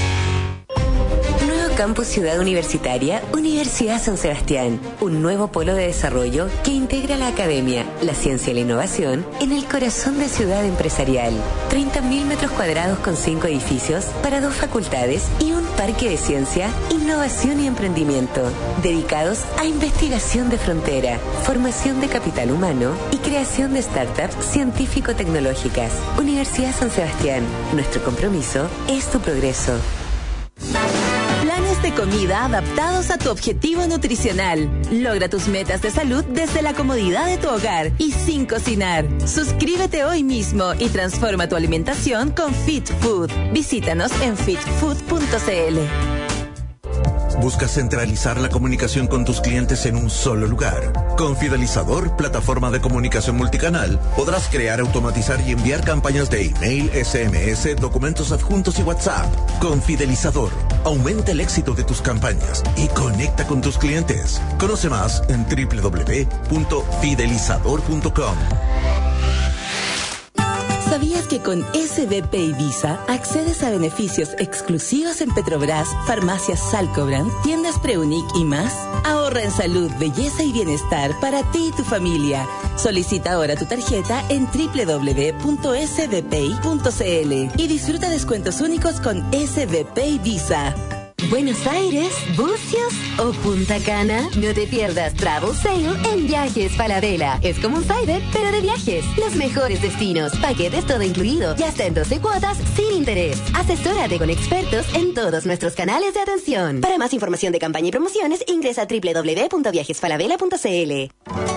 Campus Ciudad Universitaria, Universidad San Sebastián. Un nuevo polo de desarrollo que integra la academia, la ciencia y la innovación en el corazón de ciudad empresarial. 30.000 metros cuadrados con 5 edificios para 2 facultades y un parque de ciencia, innovación y emprendimiento, dedicados a investigación de frontera, formación de capital humano y creación de startups científico-tecnológicas. Universidad San Sebastián. Nuestro compromiso es tu progreso. Planes planes de comida adaptados a tu objetivo nutricional. Logra tus metas de salud desde la comodidad de tu hogar y sin cocinar. Suscríbete hoy mismo y transforma tu alimentación con Fit Food. Visítanos en fitfood.cl. ¿Buscas centralizar la comunicación con tus clientes en un solo lugar? Con Fidelizador, plataforma de comunicación multicanal, podrás crear, automatizar y enviar campañas de email, SMS, documentos adjuntos y WhatsApp. Con Fidelizador, aumenta el éxito de tus campañas y conecta con tus clientes. Conoce más en www.fidelizador.com. ¿Sabías que con SBP y Visa accedes a beneficios exclusivos en Petrobras, farmacias Salcobrand, tiendas Preunic y más? Ahorra en salud, belleza y bienestar para ti y tu familia. Solicita ahora tu tarjeta en www.sbpi.cl y disfruta descuentos únicos con SBP y Visa. ¿Buenos Aires, Bucios o Punta Cana? No te pierdas Travel Sale en Viajes Falabella. Es como un Cyber, pero de viajes. Los mejores destinos, paquetes todo incluido y hasta en 12 cuotas sin interés. Asesórate con expertos en todos nuestros canales de atención. Para más información de campaña y promociones, ingresa a www.viajesfalabella.cl.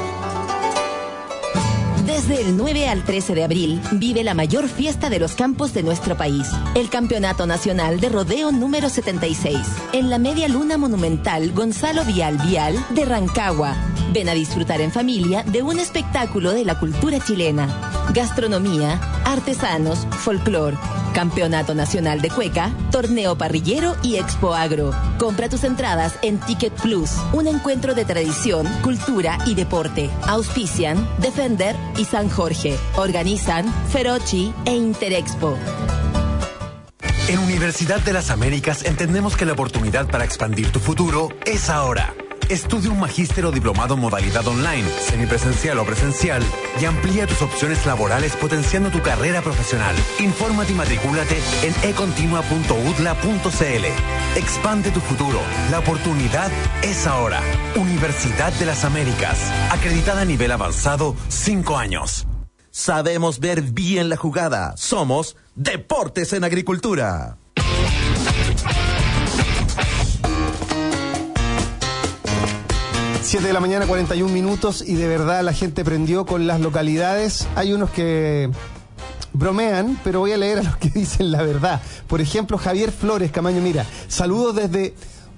Desde el 9 al 13 de abril, vive la mayor fiesta de los campos de nuestro país, el Campeonato Nacional de Rodeo número 76, en la Media Luna Monumental Gonzalo Vial de Rancagua. Ven a disfrutar en familia de un espectáculo de la cultura chilena, gastronomía, artesanos, folclor, Campeonato Nacional de Cueca, Torneo Parrillero y Expo Agro. Compra tus entradas en Ticket Plus, un encuentro de tradición, cultura y deporte. Auspician Defender y San Jorge. Organizan Ferochi e Interexpo. En Universidad de las Américas entendemos que la oportunidad para expandir tu futuro es ahora. Estudia un magíster o diplomado en modalidad online, semipresencial o presencial y amplía tus opciones laborales potenciando tu carrera profesional. Infórmate y matricúlate en econtinua.udla.cl. Expande tu futuro. La oportunidad es ahora. Universidad de las Américas. Acreditada a nivel avanzado, 5 años. Sabemos ver bien la jugada. Somos Deportes en Agricultura. 7 de la mañana, 41 minutos, y de verdad la gente prendió con las localidades. Hay unos que bromean, pero voy a leer a los que dicen la verdad. Por ejemplo, Javier Flores Camaño, mira, saludos desde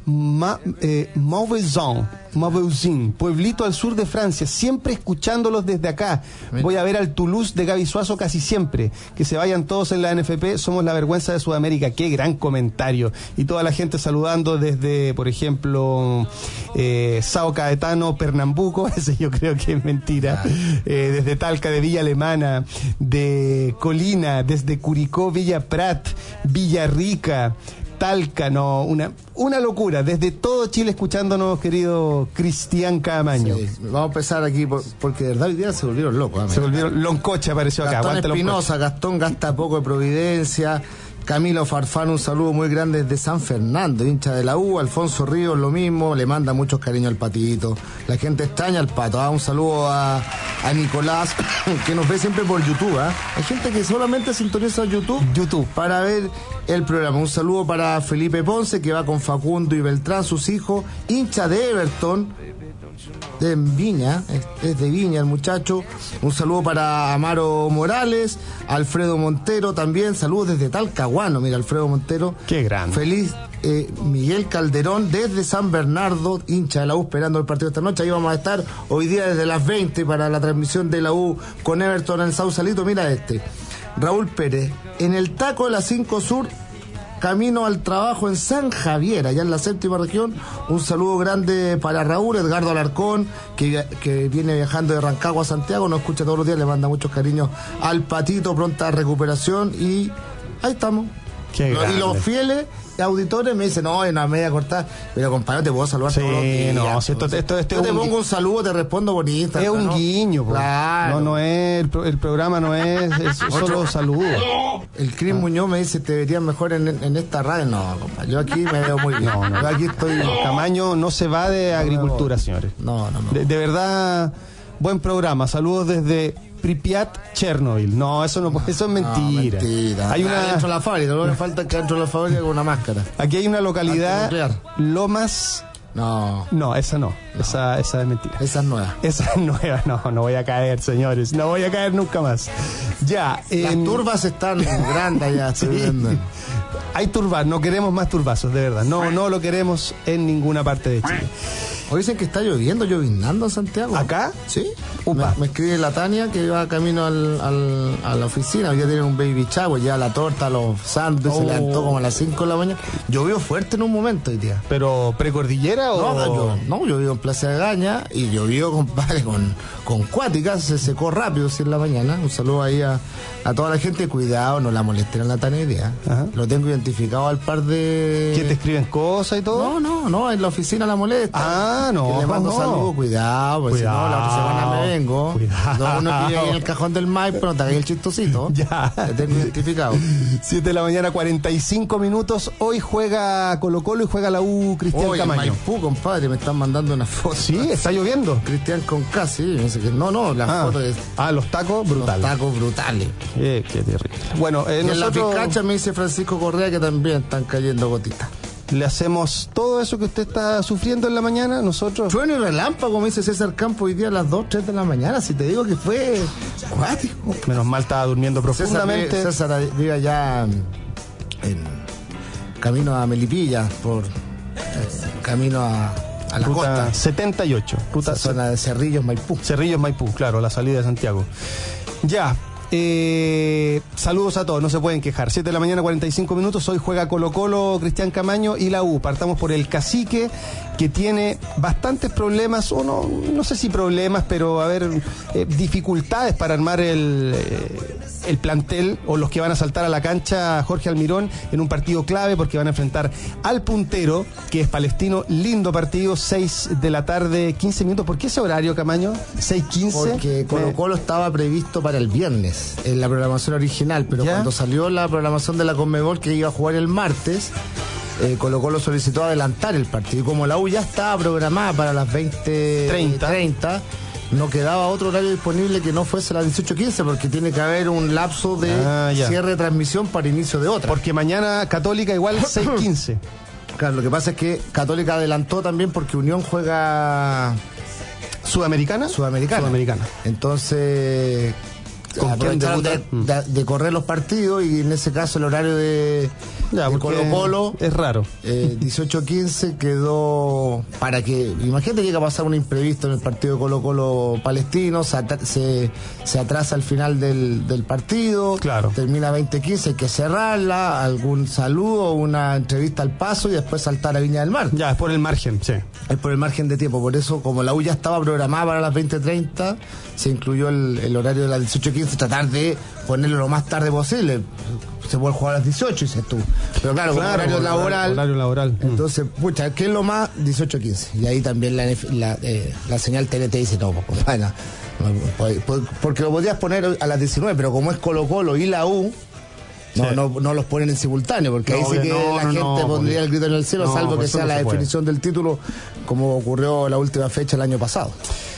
Mauvaisin, pueblito al sur de Francia, siempre escuchándolos desde acá. Voy a ver al Toulouse de Gaby Suazo casi siempre. Que se vayan todos en la NFP, somos la vergüenza de Sudamérica. Qué gran comentario. Y toda la gente saludando desde, por ejemplo, Sao Caetano, Pernambuco, ese yo creo que es mentira. Desde Talca, de Villa Alemana, de Colina, desde Curicó, Villa Prat, Villarrica, Talca, no, una locura. Desde todo Chile escuchándonos, querido Cristian Camaño. Sí, vamos a empezar aquí porque de verdad hoy día se volvieron locos. Se volvieron. Loncoche apareció acá. Gastón Espinosa, Gastón Gasta Poco de Providencia. Camilo Farfán, un saludo muy grande desde San Fernando, hincha de la U. Alfonso Ríos, lo mismo, le manda muchos cariños al Patito. La gente extraña al Pato. Un saludo a Nicolás, que nos ve siempre por YouTube. Hay gente que solamente sintoniza YouTube para ver el programa. Un saludo para Felipe Ponce, que va con Facundo y Beltrán, sus hijos, hincha de Everton, de Viña, es de Viña el muchacho. Un saludo para Amaro Morales, Alfredo Montero también, saludos desde Talcahuano, mira, Alfredo Montero. Qué grande. Feliz Miguel Calderón desde San Bernardo, hincha de la U, esperando el partido esta noche. Ahí vamos a estar hoy día desde las 20 para la transmisión de la U con Everton en Sausalito. Mira Raúl Pérez, en el taco de la 5 Sur, camino al trabajo en San Javier, allá en la 7ª región. Un saludo grande para Raúl. Edgardo Alarcón, que viene viajando de Rancagua a Santiago, nos escucha todos los días, le manda muchos cariños al Patito, pronta recuperación, y ahí estamos. Qué grande. Y los fieles auditores me dicen, no, en una media cortada, pero compadre, te puedo saludar todos los días. No, si esto yo te pongo un saludo, te respondo bonita. Es un guiño, claro. No es, el programa no es solo saludos. El Cris Muñoz me dice, te verías mejor en esta radio. No, compadre, yo aquí me veo muy bien. Yo aquí estoy. Camaño no se va de agricultura, señores. No. De verdad, buen programa. Saludos desde Pripyat, Chernobyl. No, eso no, eso es mentira. Mentira. Hay una dentro de la fábrica, no le falta que dentro de la fábrica con una máscara. Aquí hay una localidad, Lomas. No, esa no. Esa es mentira. Esa es nueva. Esa es nueva, no voy a caer, señores. No voy a caer nunca más. Ya. Las turbas están grandes ya, estoy viendo. Hay turbas, no queremos más turbazos, de verdad. No lo queremos en ninguna parte de Chile. Hoy dicen que está lloviznando en Santiago. ¿Acá? Sí. Me escribe la Tania que va camino a la oficina. Hoy ya tiene un baby shower, ya la torta, los sándwiches, se levantó como a las 5 de la mañana. Llovió fuerte en un momento hoy día. ¿Pero precordillera o...? No, llovió en Plaza de Gaña y llovió, compadre, con cuáticas. Se secó rápido, en la mañana. Un saludo ahí a toda la gente. Cuidado, no la molesten en la Tania hoy día. Ajá. Lo tengo identificado al par de... ¿Que te escriben cosas y todo? No, en la oficina la molesta. No. Que le mando saludos, cuidado, porque si no, la otra semana me vengo. Cuidado. Uno pide ahí en el cajón del Maipo, no te hagas el chistosito. Ya. Te tengo identificado. 7 de la mañana, 45 minutos. Hoy juega Colo-Colo y juega la U Cristian Camaño. Maipú, compadre, me están mandando una foto. Sí, está lloviendo. Cristian con casi, la foto es... los tacos brutales. Los tacos brutales. Qué terrible. Bueno, en nosotros... la Pizcacha me dice Francisco Correa que también están cayendo gotitas. Le hacemos todo eso que usted está sufriendo en la mañana, nosotros... Trueno y relámpago, como dice César Campo, hoy día a las 2, 3 de la mañana. Si te digo que fue cuático. Menos mal estaba durmiendo profundamente. César vive allá en camino a Melipilla, por camino a la ruta costa. 78. Zona de Cerrillos, Maipú. Cerrillos, Maipú, claro, la salida de Santiago. Ya. Saludos a todos, no se pueden quejar. 7 de la mañana, 45 minutos. Hoy juega Colo-Colo, Cristian Camaño y la U. Partamos por el Cacique, que tiene bastantes problemas, o no sé si problemas, pero dificultades para armar el plantel, o los que van a saltar a la cancha, Jorge Almirón, en un partido clave, porque van a enfrentar al puntero, que es Palestino. Lindo partido, 6 de la tarde, 15 minutos. ¿Por qué ese horario, Camaño? 6:15. Porque Colo-Colo estaba previsto para el viernes en la programación original, pero cuando salió la programación de la Conmebol, que iba a jugar el martes, Colo-Colo solicitó adelantar el partido. Y como la U ya estaba programada para las 20:30, no quedaba otro horario disponible que no fuese las 18:15, porque tiene que haber un lapso de cierre de transmisión para inicio de otra. Porque mañana Católica igual 6:15. Claro, lo que pasa es que Católica adelantó también porque Unión juega... ¿Sudamericana? Entonces... aprovecharon de correr los partidos, y en ese caso el horario de Colo-Colo es raro. 18:15 quedó para que, imagínate, llega a pasar un imprevisto en el partido de Colo-Colo Palestino, se atrasa al final del partido, termina 20:15, hay que cerrarla, algún saludo, una entrevista al paso y después saltar a Viña del Mar. Ya, es por el margen, sí. Es por el margen de tiempo, por eso como la U ya estaba programada para las 20:30, se incluyó el horario de las 18:15, tratar de ponerlo lo más tarde posible. Se puede jugar a las 18, dices tú. Pero claro, con horario laboral. Entonces, ¿qué es lo más? 18:15. Y ahí también la señal TNT dice, no, compadre, porque lo podías poner a las 19, pero como es Colo-Colo y la U, no los ponen en simultáneo, porque ahí sí que la gente pondría el grito en el cielo, salvo que sea la definición del título, como ocurrió la última fecha el año pasado.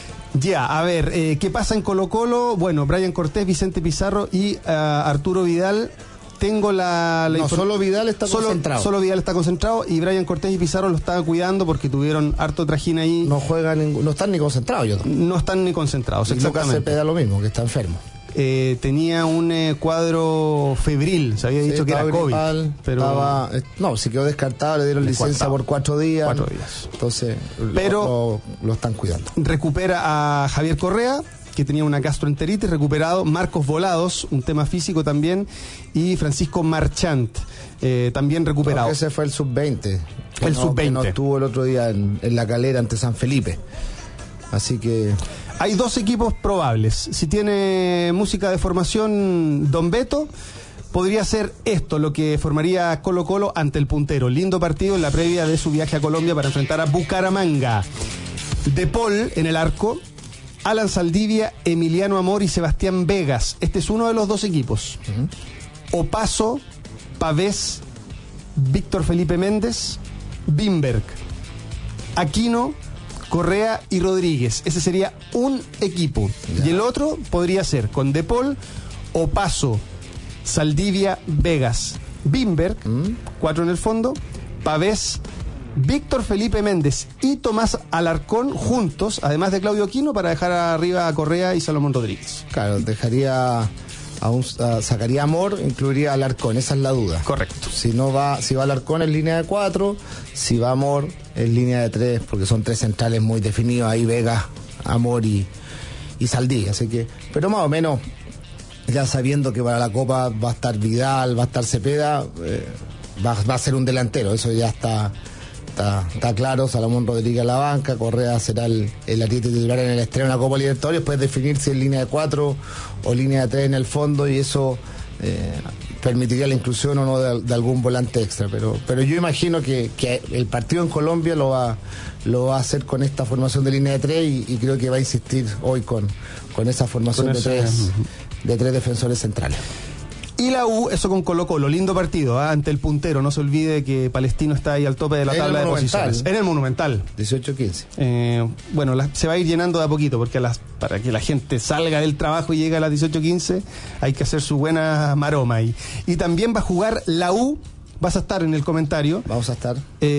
A ver, ¿qué pasa en Colo-Colo? Bueno, Brian Cortés, Vicente Pizarro y Arturo Vidal. Tengo solo Vidal está concentrado. Solo Vidal está concentrado, y Brian Cortés y Pizarro lo estaban cuidando porque tuvieron harto trajín ahí. No están ni concentrados. No están ni concentrados, exactamente. Lucas Cepeda lo mismo, que está enfermo. Tenía un cuadro febril, se había dicho que era COVID, pero se quedó descartado, le dieron licencia por 4 días. 4 días. Entonces, lo están cuidando. Recupera a Javier Correa, que tenía una gastroenteritis, recuperado. Marcos Volados, un tema físico también, y Francisco Marchant, también recuperado. Ese fue el sub-20. Sub-20. Que no estuvo el otro día en La Calera ante San Felipe. Así que... Hay 2 equipos probables. Si tiene música de formación Don Beto, podría ser esto lo que formaría Colo-Colo ante el puntero. Lindo partido en la previa de su viaje a Colombia para enfrentar a Bucaramanga. De Paul en el arco, Alan Saldivia, Emiliano Amor y Sebastián Vegas. Este es uno de los 2 equipos. Opaso, Pavés, Víctor Felipe Méndez, Bimberg, Aquino, Correa y Rodríguez. Ese sería un equipo. Ya. Y el otro podría ser con De Paul, Opaso, Saldivia, Vegas, Bimberg, 4 en el fondo, Pavés, Víctor Felipe Méndez y Tomás Alarcón juntos, además de Claudio Aquino, para dejar arriba a Correa y Salomón Rodríguez. Claro, dejaría sacaría a Amor, incluiría a Alarcón, esa es la duda. Correcto. Si va Alarcón en línea de 4, si va Amor en línea de 3, porque son 3 centrales muy definidos, ahí Vega, Amor y Saldivia, así que, pero más o menos, ya sabiendo que para la Copa va a estar Vidal, va a estar Cepeda, va a ser un delantero, eso ya está claro. Salomón Rodríguez a la banca, Correa será el ariete titular en el estreno de la Copa Libertadores, puede definir si en línea de 4 o línea de 3 en el fondo, y eso permitiría la inclusión o no de algún volante extra, pero yo imagino que el partido en Colombia lo va a hacer con esta formación de línea de 3 y creo que va a insistir hoy con esa formación de 3 defensores centrales. Y la U, eso con Colo-Colo, lindo partido, ante el puntero. No se olvide que Palestino está ahí al tope de la tabla de posiciones. En el Monumental. 18-15. Bueno, se va a ir llenando de a poquito, porque para que la gente salga del trabajo y llegue a las 18-15, hay que hacer su buena maroma ahí. Y también va a jugar la U. Vas a estar en el comentario. Vamos a estar.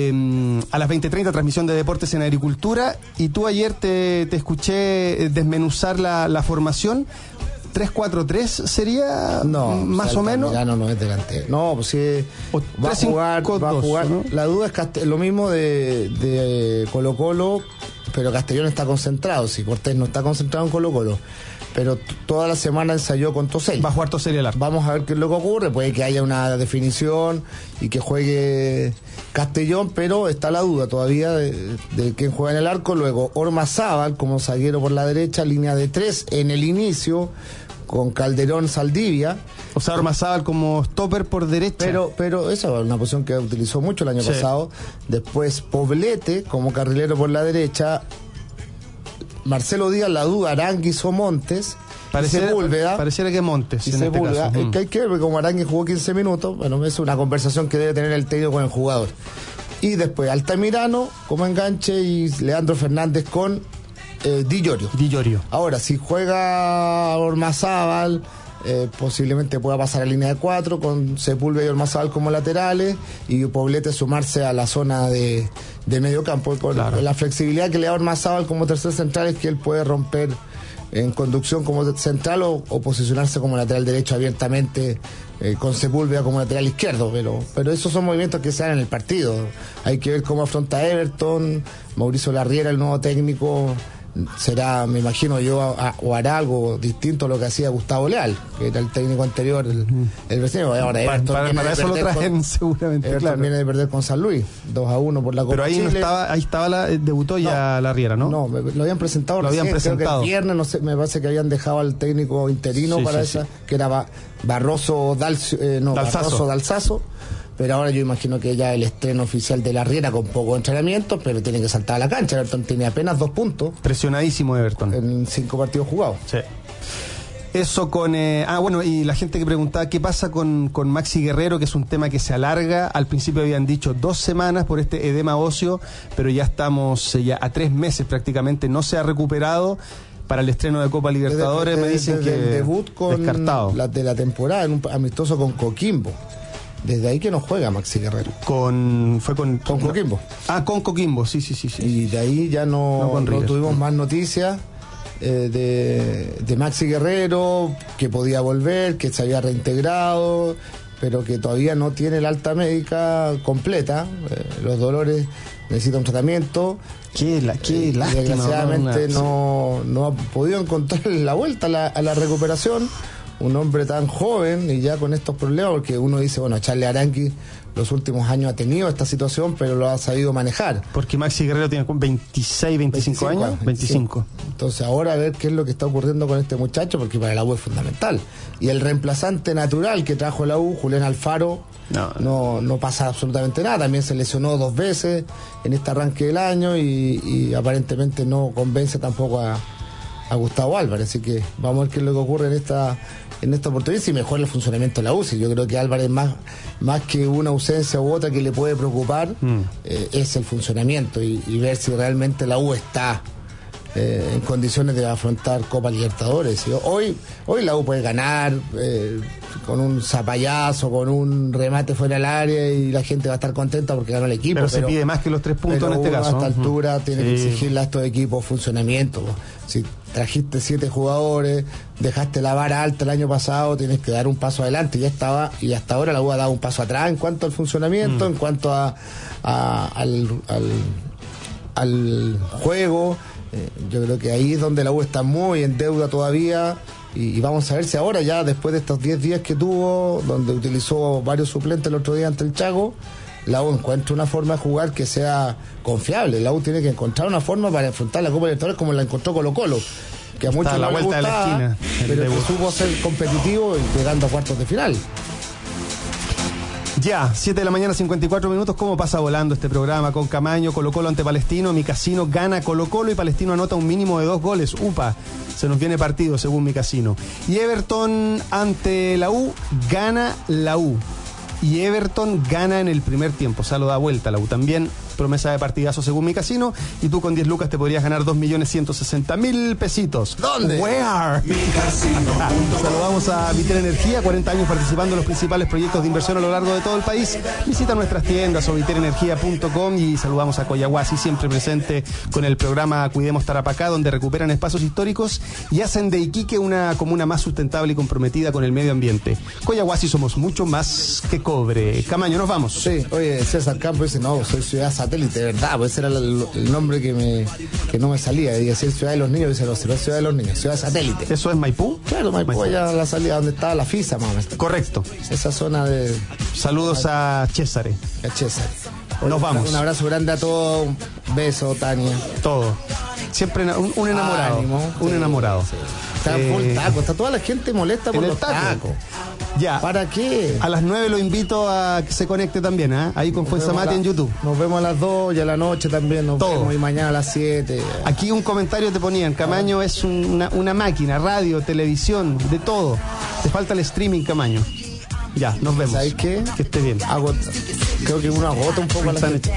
A las 20:30, transmisión de Deportes en Agricultura. Y tú ayer te escuché desmenuzar la formación. 3-4-3 sería más o menos. No es delantero. No, pues sí. Va a jugar. ¿No? La duda es que lo mismo de Colo-Colo, pero Castellón está concentrado. Si Cortés no está concentrado en Colo-Colo, pero toda la semana ensayó con Toseli. Va a jugar Toseli al arco. Vamos a ver qué es lo que ocurre. Puede que haya una definición y que juegue Castellón, pero está la duda todavía de quién juega en el arco. Luego Ormazábal como zaguero por la derecha, línea de 3 en el inicio, con Calderón, Saldivia. O sea, Ormazábal como stopper por derecha. Pero esa es una posición que utilizó mucho el año pasado. Después Poblete como carrilero por la derecha. Marcelo Díaz, la duda, Aranguis o Montes. Pareciera que Montes en este caso. Que hay que ver, como Aranguis jugó 15 minutos, bueno, es una conversación que debe tener el técnico con el jugador. Y después Altamirano como enganche y Leandro Fernández con Di Llorio. Ahora, si juega Ormazábal, posiblemente pueda pasar a línea de 4 con Sepúlveda y Ormazábal como laterales y Poblete sumarse a la zona de medio campo, con la flexibilidad que le da Ormazábal como tercer central, es que él puede romper en conducción como central o posicionarse como lateral derecho abiertamente, con Sepúlveda como lateral izquierdo, pero esos son movimientos que se dan en el partido. Hay que ver cómo afronta Everton. Mauricio Larriera, el nuevo técnico, será, me imagino yo, o hará algo distinto a lo que hacía Gustavo Leal, que era el técnico anterior, el vecino. Ahora para eso lo traen seguramente. Everton viene de perder con San Luis 2-1 por la Copa. Pero ahí Chile. ahí estaba debutó ya Larriera, ¿no? No, lo habían presentado recién, creo que el viernes, no sé, me parece que habían dejado al técnico interino que era Barroso Dalzazo. Pero ahora yo imagino que ya el estreno oficial de Larriera con poco entrenamiento, pero tiene que saltar a la cancha. Everton tiene apenas 2 puntos. Presionadísimo Everton. En 5 partidos jugados. Sí. Eso con... bueno, y la gente que preguntaba qué pasa con Maxi Guerrero, que es un tema que se alarga. Al principio habían dicho 2 semanas por este edema óseo, pero ya estamos ya a 3 meses prácticamente. No se ha recuperado. Para el estreno de Copa Libertadores me dicen que el debut descartado. De la temporada en un amistoso con Coquimbo. Desde ahí que no juega Maxi Guerrero. Fue con Coquimbo. Con Coquimbo, sí. Y de ahí ya no tuvimos más noticias de Maxi Guerrero, que podía volver, que se había reintegrado, pero que todavía no tiene el alta médica completa. Los dolores necesitan un tratamiento. Qué lástima. Desgraciadamente no ha podido encontrar la vuelta a la recuperación. Un hombre tan joven y ya con estos problemas, porque uno dice, bueno, Charlie Aranqui los últimos años ha tenido esta situación, pero lo ha sabido manejar. Porque Maxi Guerrero tiene 25 años. 25. Entonces ahora a ver qué es lo que está ocurriendo con este muchacho, porque para la U es fundamental. Y el reemplazante natural que trajo la U, Julián Alfaro, no pasa absolutamente nada. También se lesionó 2 veces en este arranque del año y aparentemente no convence tampoco a Gustavo Álvarez, así que vamos a ver qué es lo que ocurre en esta oportunidad, si mejora el funcionamiento de la U. Yo creo que Álvarez más que una ausencia u otra que le puede preocupar es el funcionamiento y ver si realmente la U está en condiciones de afrontar Copa Libertadores. Hoy la U puede ganar con un zapallazo, con un remate fuera del área y la gente va a estar contenta porque ganó el equipo. Pero se pide más que los 3 puntos en este caso. A esta altura tiene que exigirle a estos equipos funcionamiento. Si trajiste 7 jugadores, dejaste la vara alta el año pasado, tienes que dar un paso adelante. Y hasta ahora la U ha dado un paso atrás en cuanto al funcionamiento, en cuanto al juego. Yo creo que ahí es donde la U está muy en deuda todavía y vamos a ver si ahora ya después de estos 10 días que tuvo, donde utilizó varios suplentes el otro día ante el Chaco, la U encuentra una forma de jugar que sea confiable. La U tiene que encontrar una forma para enfrentar la Copa Libertadores como la encontró Colo-Colo, que a muchos no les gustaba, de la esquina, pero que supo ser competitivo y llegando a cuartos de final. Ya, 7 de la mañana, 54 minutos. ¿Cómo pasa volando este programa con Camaño? Colo-Colo ante Palestino. Mi Casino gana Colo-Colo y Palestino anota un mínimo de 2 goles. Upa, se nos viene partido según Mi Casino. Y Everton ante la U, gana la U. Y Everton gana en el primer tiempo. O sea, lo da vuelta la U también. Promesa de partidazo según Mi Casino. Y tú con 10 lucas te podrías ganar 2.160.000 pesitos. ¿Dónde? Where? Mi Casino. Saludamos a Vitel Energía, 40 años participando en los principales proyectos de inversión a lo largo de todo el país. Visita nuestras tiendas o vitelenergia.com y saludamos a Coyahuasi, siempre presente con el programa Cuidemos Tarapacá, donde recuperan espacios históricos y hacen de Iquique una comuna más sustentable y comprometida con el medio ambiente. Coyahuasi, somos mucho más que cobre. Camaño, nos vamos. Sí, oye, César Campos dice, no, soy ciudad satélite, ¿verdad? Pues ese era el nombre que no me salía. Y decir Ciudad de los Niños, dice, no, Ciudad de los Niños, Ciudad Satélite. ¿Eso es Maipú? Claro, Maipú, allá la salida donde estaba la FISA, mamá. Correcto. Esa zona de... Saludos a César. Nos vamos. Un abrazo grande a todos, un beso, Tania. Todo. Siempre un enamorado. Ánimo, un enamorado. Sí. Está full taco, está toda la gente molesta por los tacos. Ya. ¿Para qué? A las 9 lo invito a que se conecte también, ahí con Fuenzamati en YouTube. Nos vemos a las 2 y a la noche también nos vemos y mañana a las 7. Aquí un comentario te ponían, Camaño es una máquina, radio, televisión, de todo. Te falta el streaming, Camaño. Ya, nos vemos. ¿Sabes qué? Que esté bien. Creo que uno agota un poco la gente.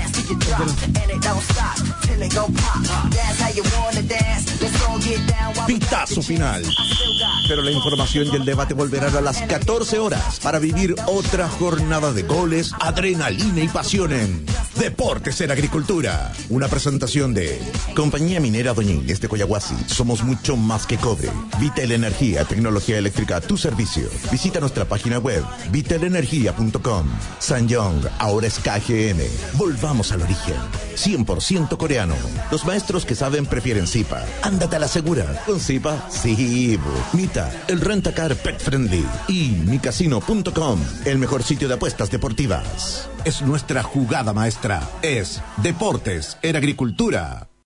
Pitazo final. Pero la información y el debate volverán a las 14 horas para vivir otra jornada de goles, adrenalina y pasión en Deportes en Agricultura. Una presentación de Compañía Minera Doña Inés de Coyahuasi. Somos mucho más que cobre. Vitel Energía, tecnología eléctrica a tu servicio. Visita nuestra página web vitelenergia.com. Sanyong, ahora es KGN. Volvamos al origen. 100% coreano. Los maestros que saben prefieren Zipa. Ándate a la segura. Con Zipa, sí. Mita, el rentacar pet friendly. Y micasino.com, el mejor sitio de apuestas deportivas. Es nuestra jugada maestra. Es Deportes en Agricultura.